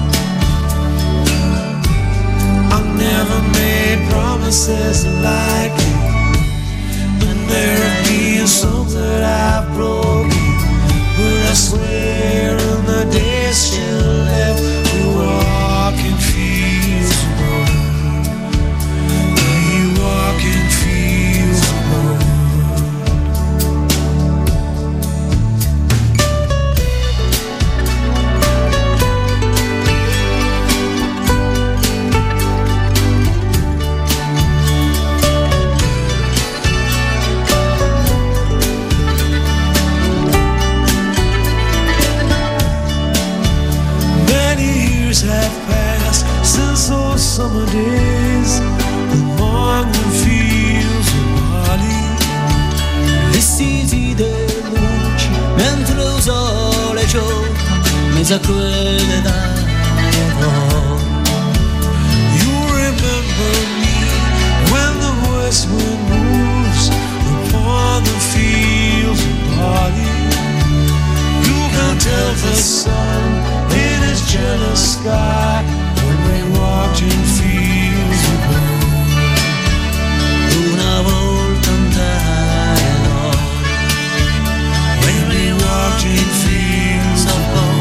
I never made promises like you, and there have been some that I've broken, but I swear in the days she left, we walk in fields of gold. We walk in fields of gold. Have passed since those summer days among the fields of barley. Vestiti di luci mentre lo sole gioca mezzo a quelle dare d'oro. You remember me when the west wind moves upon the fields of barley. You can tell the sun in his jealous sky when we walked in fields of gold. Una volta andare d'oro. When we walked in fields of gold.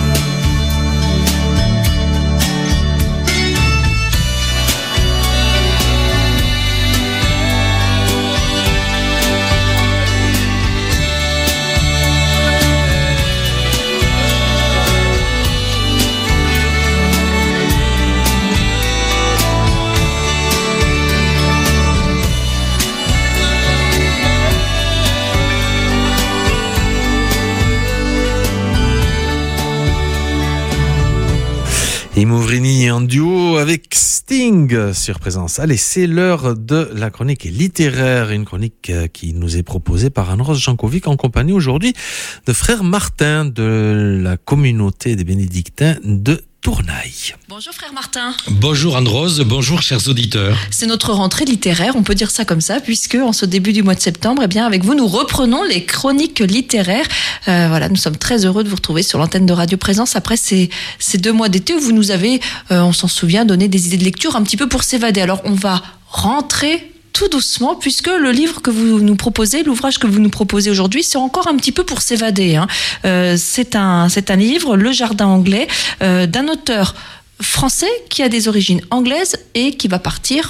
Et Mouvrini en duo avec Sting sur Présence. Allez, c'est l'heure de la chronique littéraire, une chronique qui nous est proposée par Anne-Rose Jankovic en compagnie aujourd'hui de frère Martin de la communauté des bénédictins de Tournaille. Bonjour frère Martin. Bonjour Anne-Rose, bonjour chers auditeurs. C'est notre rentrée littéraire, on peut dire ça comme ça, puisque en ce début du mois de septembre, eh bien, avec vous, nous reprenons les chroniques littéraires. Voilà, nous sommes très heureux de vous retrouver sur l'antenne de Radio Présence après ces 2 mois d'été où vous nous avez, on s'en souvient, donné des idées de lecture un petit peu pour s'évader. Alors on va rentrer tout doucement, puisque le livre que vous nous proposez, l'ouvrage que vous nous proposez aujourd'hui, c'est encore un petit peu pour s'évader. Hein. C'est un livre, Le Jardin anglais, d'un auteur français qui a des origines anglaises et qui va partir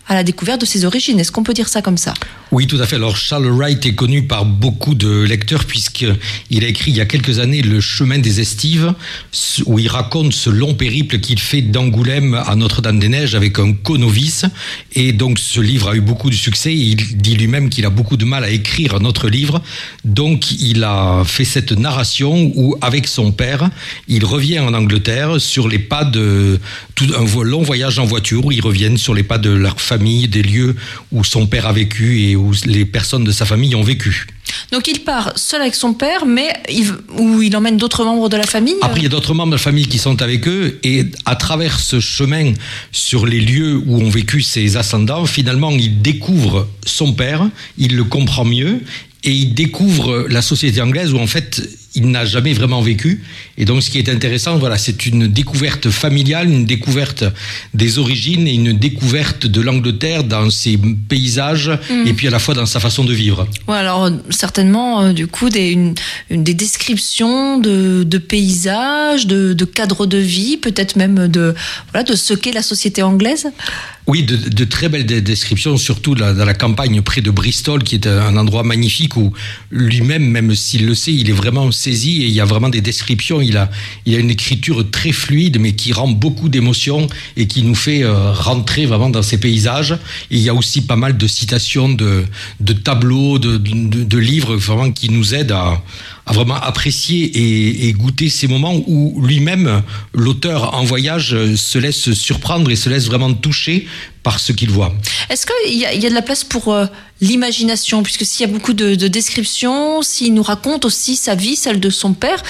à la découverte de ses origines. Est-ce qu'on peut dire ça comme ça ? Oui, tout à fait. Alors, Charles Wright est connu par beaucoup de lecteurs puisqu'il a écrit il y a quelques années Le chemin des estives, où il raconte ce long périple qu'il fait d'Angoulême à Notre-Dame-des-Neiges avec un co-novice. Et donc, ce livre a eu beaucoup de succès. Il dit lui-même qu'il a beaucoup de mal à écrire notre livre. Donc, il a fait cette narration où, avec son père, il revient en Angleterre sur les pas de tout un long voyage en voiture où ils reviennent sur les pas de leur famille, des lieux où son père a vécu et où les personnes de sa famille ont vécu. Donc il part seul avec son père, mais où il emmène d'autres membres de la famille. Après, il y a d'autres membres de la famille qui sont avec eux, et à travers ce chemin sur les lieux où ont vécu ses ascendants, finalement, il découvre son père, il le comprend mieux, et il découvre la société anglaise où en fait il n'a jamais vraiment vécu. Et donc ce qui est intéressant, voilà, c'est une découverte familiale, une découverte des origines et une découverte de l'Angleterre dans ses paysages et puis à la fois dans sa façon de vivre. Ouais, alors certainement du coup des descriptions de paysages, de cadres de vie, peut-être même de ce qu'est la société anglaise. Oui, de très belles descriptions, surtout dans la campagne près de Bristol, qui est un endroit magnifique où lui-même, même s'il le sait, il est vraiment saisi, et il y a vraiment des descriptions. Il a une écriture très fluide, mais qui rend beaucoup d'émotions et qui nous fait rentrer vraiment dans ces paysages. Et il y a aussi pas mal de citations de tableaux, de livres vraiment qui nous aident à vraiment apprécier et goûter ces moments où lui-même, l'auteur en voyage, se laisse surprendre et se laisse vraiment toucher par ce qu'il voit. Est-ce qu'il y a de la place pour l'imagination, puisque s'il y a beaucoup de descriptions, s'il nous raconte aussi sa vie, celle de son père,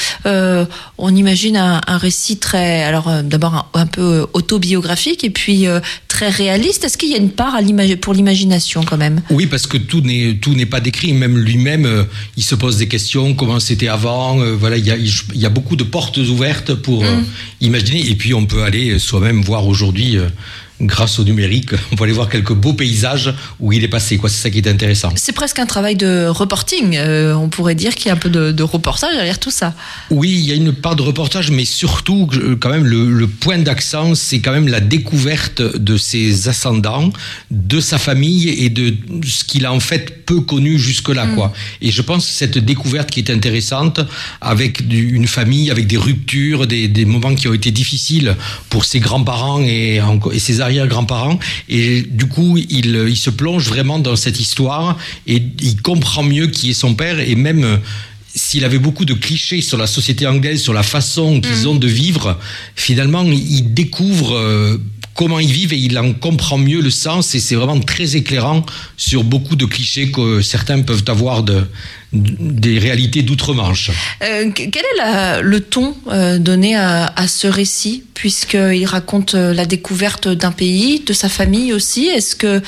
on imagine un récit très, alors d'abord un peu autobiographique et puis très réaliste. Est-ce qu'il y a une part pour l'imagination quand même ? Oui, parce que tout n'est pas décrit. Même lui-même, il se pose des questions. Comment c'était avant ? Voilà, il y a beaucoup de portes ouvertes pour imaginer. Et puis on peut aller soi-même voir aujourd'hui. Grâce au numérique, on va aller voir quelques beaux paysages où il est passé. C'est ça qui est intéressant. C'est presque un travail de reporting. On pourrait dire qu'il y a un peu de reportage derrière tout ça. Oui, il y a une part de reportage, mais surtout, quand même, le point d'accent, c'est quand même la découverte de ses ascendants, de sa famille et de ce qu'il a en fait peu connu jusque-là. Et je pense que cette découverte qui est intéressante, avec une famille, avec des ruptures, des moments qui ont été difficiles pour ses grands-parents et ses arrière-grands-parents, et du coup il se plonge vraiment dans cette histoire et il comprend mieux qui est son père, et même s'il avait beaucoup de clichés sur la société anglaise, sur la façon qu'ils ont de vivre, finalement il découvre comment ils vivent et il en comprend mieux le sens, et c'est vraiment très éclairant sur beaucoup de clichés que certains peuvent avoir des réalités d'outre-Manche. Quel est le ton donné à ce récit, puisqu'il raconte la découverte d'un pays, de sa famille aussi? Est-ce que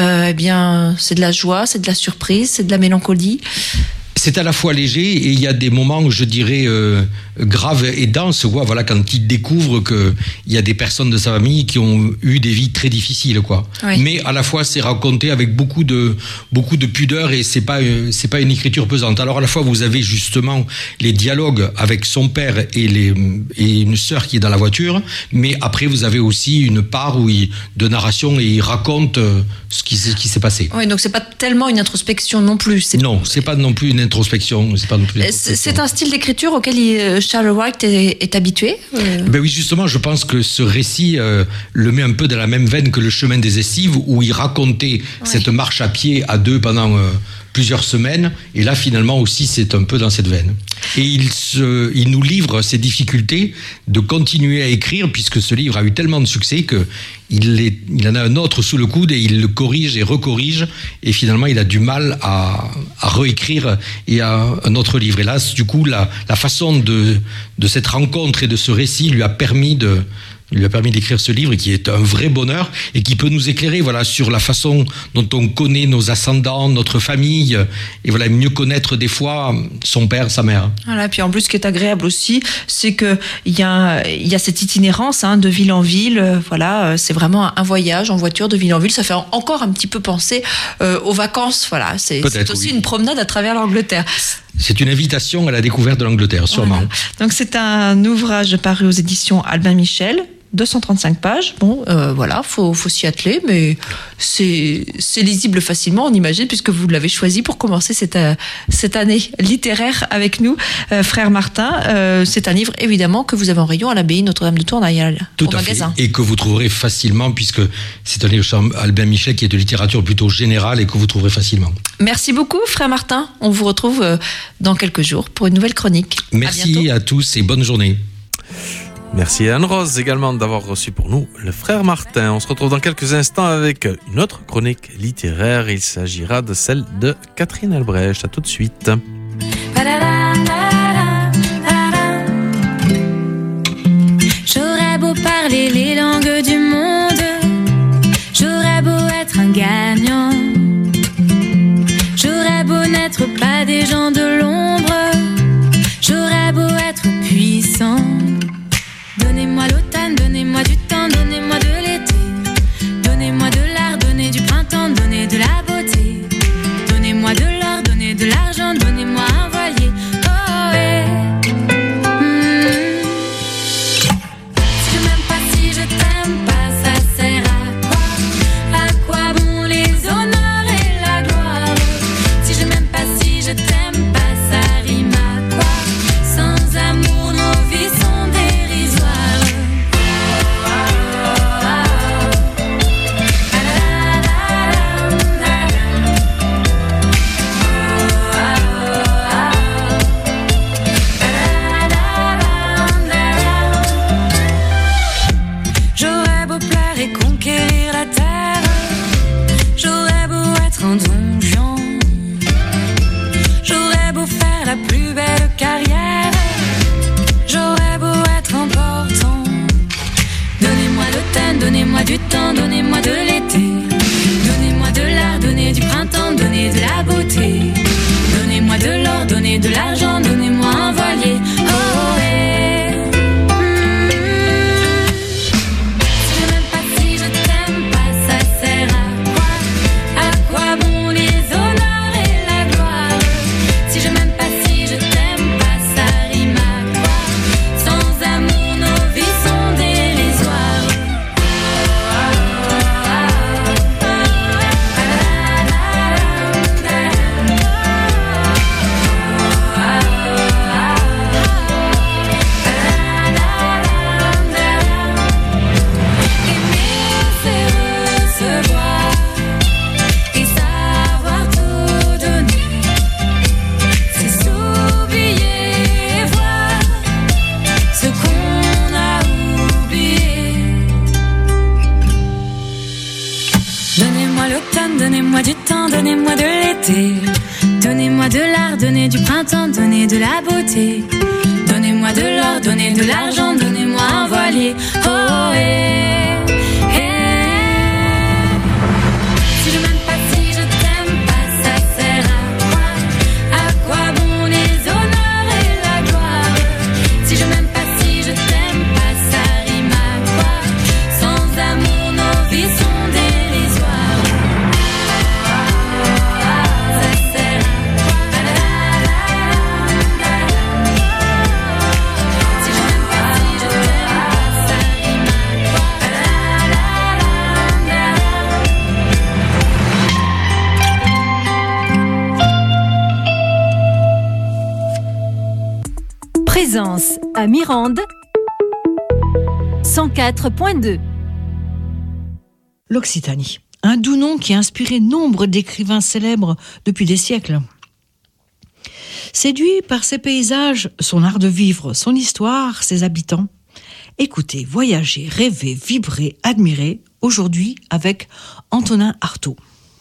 c'est de la joie, c'est de la surprise, c'est de la mélancolie? C'est à la fois léger et il y a des moments, je dirais, graves et denses. Voilà, quand il découvre qu'il y a des personnes de sa famille qui ont eu des vies très difficiles, Oui. Mais à la fois, c'est raconté avec beaucoup de pudeur et c'est pas une écriture pesante. Alors à la fois, vous avez justement les dialogues avec son père et une sœur qui est dans la voiture, mais après vous avez aussi une part de narration et il raconte ce qui s'est passé. Oui, donc c'est pas tellement une introspection non plus. Non, c'est pas non plus une introspection. C'est un style d'écriture auquel Charles Wright est habitué. Ben oui, justement, je pense que ce récit le met un peu dans la même veine que Le chemin des estives, où il racontait cette marche à pied à deux pendant plusieurs semaines, et là finalement aussi c'est un peu dans cette veine. Et il nous livre ses difficultés de continuer à écrire, puisque ce livre a eu tellement de succès que il en a un autre sous le coude et il le corrige et recorrige, et finalement il a du mal à réécrire et à un autre livre. Et là, du coup, la façon de cette rencontre et de ce récit lui a permis d'écrire ce livre, qui est un vrai bonheur et qui peut nous éclairer sur la façon dont on connaît nos ascendants, notre famille, et mieux connaître des fois son père, sa mère. Voilà, puis en plus, ce qui est agréable aussi, c'est que il y a cette itinérance de ville en ville. C'est vraiment un voyage en voiture de ville en ville. Ça fait encore un petit peu penser aux vacances. Voilà, c'est aussi une promenade à travers l'Angleterre. C'est une invitation à la découverte de l'Angleterre, sûrement. Voilà. Donc c'est un ouvrage paru aux éditions Albin Michel, 235 pages. Bon, voilà, faut s'y atteler, mais c'est lisible facilement, on imagine, puisque vous l'avez choisi pour commencer cette année littéraire avec nous, frère Martin. C'est un livre, évidemment, que vous avez en rayon à l'abbaye Notre-Dame de Tournai, tout au à magasin. fait. Et que vous trouverez facilement, puisque c'est un livre sur Albin Michel qui est de littérature plutôt générale et que vous trouverez facilement. Merci beaucoup, frère Martin. On vous retrouve dans quelques jours pour une nouvelle chronique. Merci à tous et bonne journée. Merci à Anne-Rose également d'avoir reçu pour nous le frère Martin. On se retrouve dans quelques instants avec une autre chronique littéraire. Il s'agira de celle de Catherine Albrecht. À tout de suite. J'aurais beau parler les langues du monde, j'aurais beau être un gagnant, j'aurais beau n'être pas des gens de l'ombre, j'aurais beau être puissant. Donnez-moi l'automne, donnez-moi du temps, donnez-moi de l'été, donnez-moi de l'art, donnez du printemps, donnez de la beauté, donnez-moi de l'or, donnez de l'argent, donnez-moi un voilier. Oh, yeah. Si je m'aime pas, si je t'aime pas, ça sert à quoi? À quoi bon les honneurs et la gloire? Si je m'aime pas, si je t'aime pas, ça rime à quoi? Sans amour, nos vies sont dérisoires. J'aurais beau pleurer, conquérir la terre, j'aurais beau être un donjon, j'aurais beau faire la plus belle carrière, j'aurais beau être important. Donnez-moi l'automne, donnez-moi du temps, donnez-moi de l'été, donnez-moi de l'art, donnez du printemps, donnez de la beauté, donnez-moi de l'or, donnez de l'argent, donnez-moi un voilier. Oh, yeah. Si je m'aime pas, si je t'aime pas, ça sert à quoi? À quoi bon les honneurs et la gloire? Si je m'aime pas, si je t'aime pas, ça rime à quoi? Sans amour, nos vies sont dérisoires. Aimer, c'est recevoir et savoir tout donner, c'est s'oublier et voir ce qu'on a oublié. Donnez-moi l'automne, donnez-moi du temps, donnez-moi de l'été, donnez-moi de l'art, donnez du printemps, donnez de la beauté, donnez-moi de l'or, donnez de l'argent, donnez-moi un voilier. Oh, yeah, yeah. Si je m'aime pas, si je t'aime pas, ça sert à quoi? À quoi bon les honneurs et la gloire? Si je m'aime pas, si je t'aime pas, ça rime à quoi? Sans amour, nos vies sont dérisoires. Ça sert à quoi? Si je m'aime pas, si je t'aime pas, ça rime à quoi? Présence à Mirande 104.2. L'Occitanie, un doux nom qui a inspiré nombre d'écrivains célèbres depuis des siècles. Séduit par ses paysages, son art de vivre, son histoire, ses habitants, écoutez, voyagez, rêvez, vibrez, admirez, aujourd'hui avec Antonin Artaud.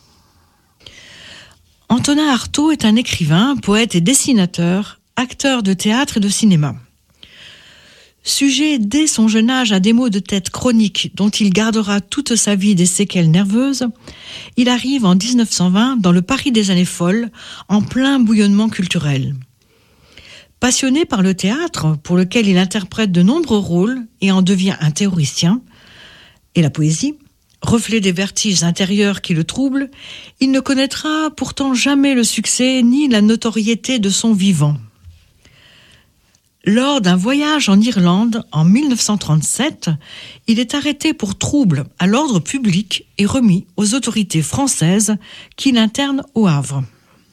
Antonin Artaud est un écrivain, poète et dessinateur, acteur de théâtre et de cinéma. Sujet dès son jeune âge à des maux de tête chroniques dont il gardera toute sa vie des séquelles nerveuses, il arrive en 1920 dans le Paris des années folles, en plein bouillonnement culturel. Passionné par le théâtre, pour lequel il interprète de nombreux rôles et en devient un théoricien, et la poésie, reflet des vertiges intérieurs qui le troublent, il ne connaîtra pourtant jamais le succès ni la notoriété de son vivant. Lors d'un voyage en Irlande en 1937, il est arrêté pour trouble à l'ordre public et remis aux autorités françaises qui l'internent au Havre.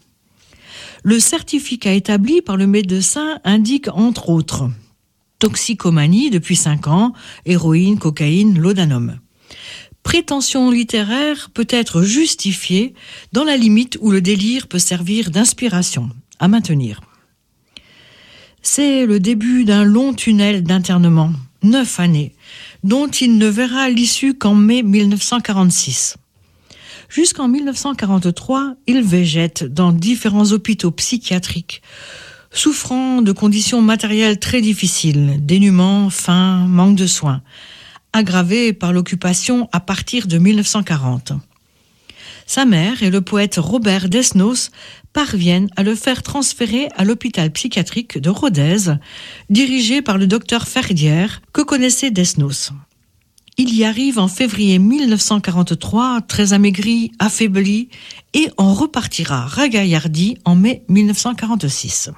Le certificat établi par le médecin indique entre autres toxicomanie depuis 5 ans, héroïne, cocaïne, laudanum. Prétention littéraire peut être justifiée dans la limite où le délire peut servir d'inspiration à maintenir. C'est le début d'un long tunnel d'internement, 9 années, dont il ne verra l'issue qu'en mai 1946. Jusqu'en 1943, il végète dans différents hôpitaux psychiatriques, souffrant de conditions matérielles très difficiles, dénuement, faim, manque de soins, aggravés par l'occupation à partir de 1940. Sa mère et le poète Robert Desnos parviennent à le faire transférer à l'hôpital psychiatrique de Rodez, dirigé par le docteur Ferdière, que connaissait Desnos. Il y arrive en février 1943, très amaigri, affaibli, et en repartira ragaillardi en mai 1946.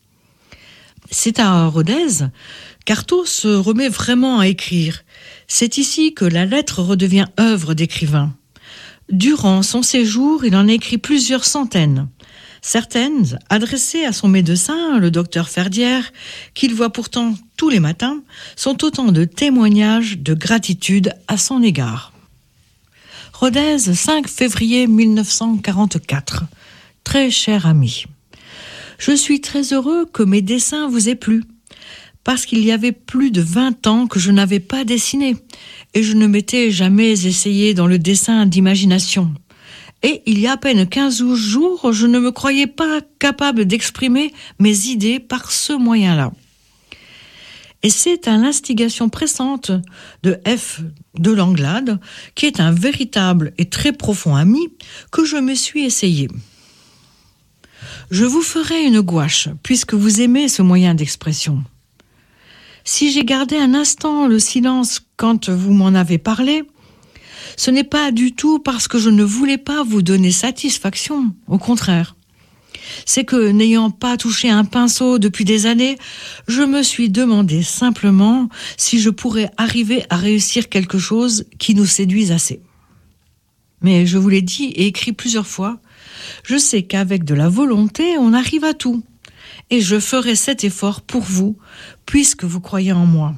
C'est à Rodez qu'Artaud se remet vraiment à écrire. C'est ici que la lettre redevient œuvre d'écrivain. Durant son séjour, il en a écrit plusieurs centaines. Certaines adressées à son médecin, le docteur Ferdière, qu'il voit pourtant tous les matins, sont autant de témoignages de gratitude à son égard. Rodez, 5 février 1944. Très cher ami, je suis très heureux que mes dessins vous aient plu, parce qu'il y avait plus de 20 ans que je n'avais pas dessiné, et je ne m'étais jamais essayé dans le dessin d'imagination. Et il y a à peine 15 jours, je ne me croyais pas capable d'exprimer mes idées par ce moyen-là. Et c'est à l'instigation pressante de F. de Langlade, qui est un véritable et très profond ami, que je me suis essayé. Je vous ferai une gouache, puisque vous aimez ce moyen d'expression. Si j'ai gardé un instant le silence quand vous m'en avez parlé, ce n'est pas du tout parce que je ne voulais pas vous donner satisfaction, au contraire. C'est que, n'ayant pas touché un pinceau depuis des années, je me suis demandé simplement si je pourrais arriver à réussir quelque chose qui nous séduise assez. Mais je vous l'ai dit et écrit plusieurs fois, je sais qu'avec de la volonté, on arrive à tout. Et je ferai cet effort pour vous, puisque vous croyez en moi.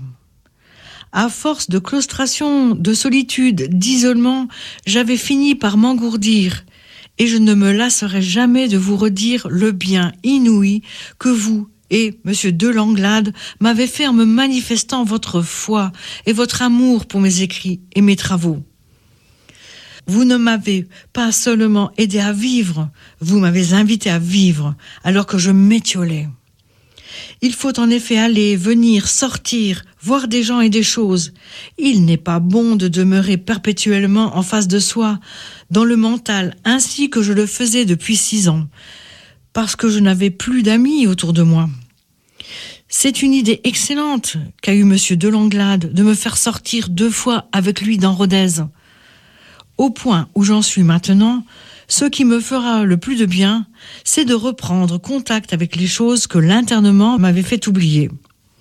À force de claustration, de solitude, d'isolement, j'avais fini par m'engourdir, et je ne me lasserai jamais de vous redire le bien inouï que vous et M. de Langlade m'avez fait en me manifestant votre foi et votre amour pour mes écrits et mes travaux. Vous ne m'avez pas seulement aidé à vivre, vous m'avez invité à vivre, alors que je m'étiolais. Il faut en effet aller, venir, sortir, voir des gens et des choses. Il n'est pas bon de demeurer perpétuellement en face de soi, dans le mental, ainsi que je le faisais depuis 6 ans, parce que je n'avais plus d'amis autour de moi. C'est une idée excellente qu'a eue M. de Langlade de me faire sortir 2 fois avec lui dans Rodez. Au point où j'en suis maintenant, ce qui me fera le plus de bien, c'est de reprendre contact avec les choses que l'internement m'avait fait oublier.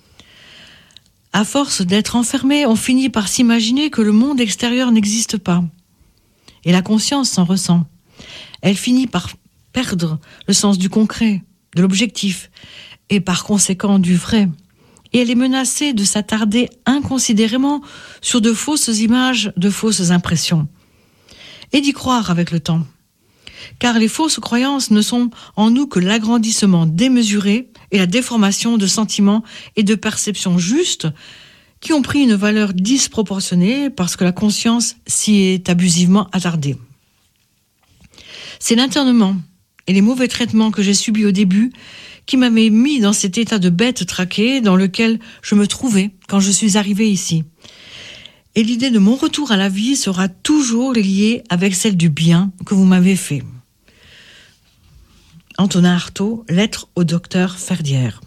À force d'être enfermé, on finit par s'imaginer que le monde extérieur n'existe pas. Et la conscience s'en ressent. Elle finit par perdre le sens du concret, de l'objectif, et par conséquent du vrai. Et elle est menacée de s'attarder inconsidérément sur de fausses images, de fausses impressions. Et d'y croire avec le temps. Car les fausses croyances ne sont en nous que l'agrandissement démesuré et la déformation de sentiments et de perceptions justes qui ont pris une valeur disproportionnée parce que la conscience s'y est abusivement attardée. C'est l'internement et les mauvais traitements que j'ai subis au début qui m'avaient mis dans cet état de bête traquée dans lequel je me trouvais quand je suis arrivée ici. Et l'idée de mon retour à la vie sera toujours liée avec celle du bien que vous m'avez fait. Antonin Artaud, lettre au docteur Ferdière.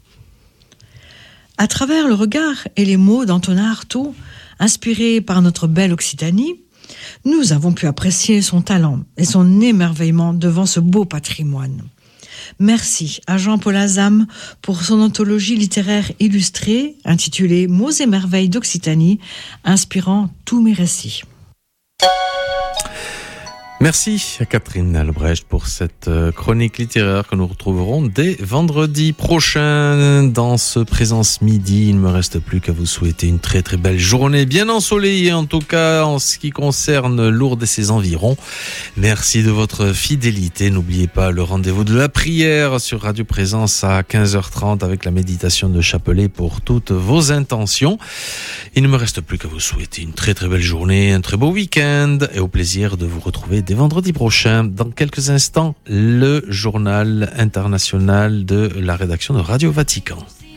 À travers le regard et les mots d'Antonin Artaud, inspirés par notre belle Occitanie, nous avons pu apprécier son talent et son émerveillement devant ce beau patrimoine. Merci à Jean-Paul Azam pour son anthologie littéraire illustrée intitulée Mots et merveilles d'Occitanie, inspirant tous mes récits. Merci à Catherine Albrecht pour cette chronique littéraire que nous retrouverons dès vendredi prochain dans ce Présence Midi. Il ne me reste plus qu'à vous souhaiter une très très belle journée, bien ensoleillée en tout cas en ce qui concerne Lourdes et ses environs. Merci de votre fidélité. N'oubliez pas le rendez-vous de la prière sur Radio Présence à 15h30 avec la méditation de chapelet pour toutes vos intentions. Il ne me reste plus qu'à vous souhaiter une très très belle journée, un très beau week-end et au plaisir de vous retrouver dès vendredi prochain. Dans quelques instants, le journal international de la rédaction de Radio Vatican.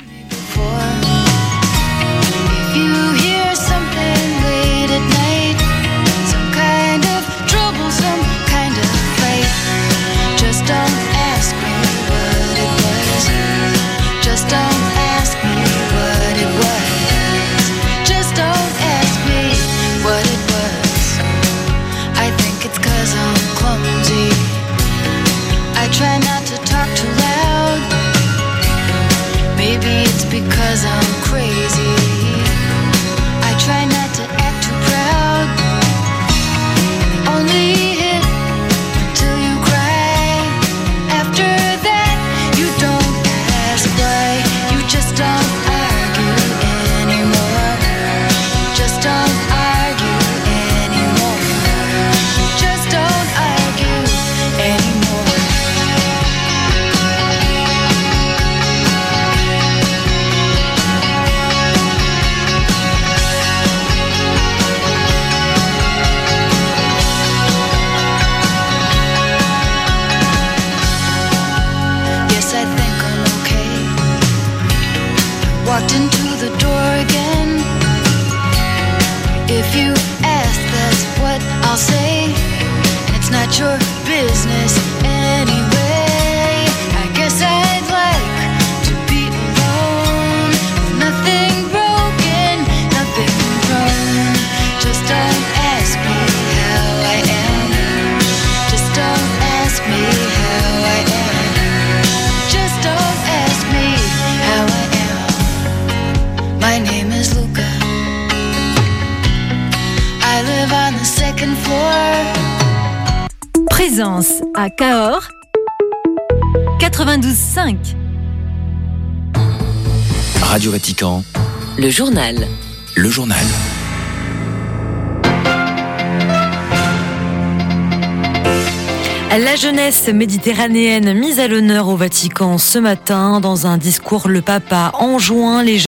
Because I'm crazy, I try not to act too proud. Only hit till you cry. After that, you don't ask why. You just don't argue anymore. Just don't argue anymore. Just don't argue anymore. Walked into the door again. If you ask, that's what I'll say. And it's not your business anyway. I guess I'd like to be alone, with nothing broken, nothing wrong. Just don't ask me how I am. Just don't ask me how I am. Just don't ask me how I am. My name is Luca. I live on the second floor. Présence à Cahors 92.5. Radio Vatican. Le journal. Le journal. La jeunesse méditerranéenne mise à l'honneur au Vatican ce matin. Dans un discours, le pape a enjoint les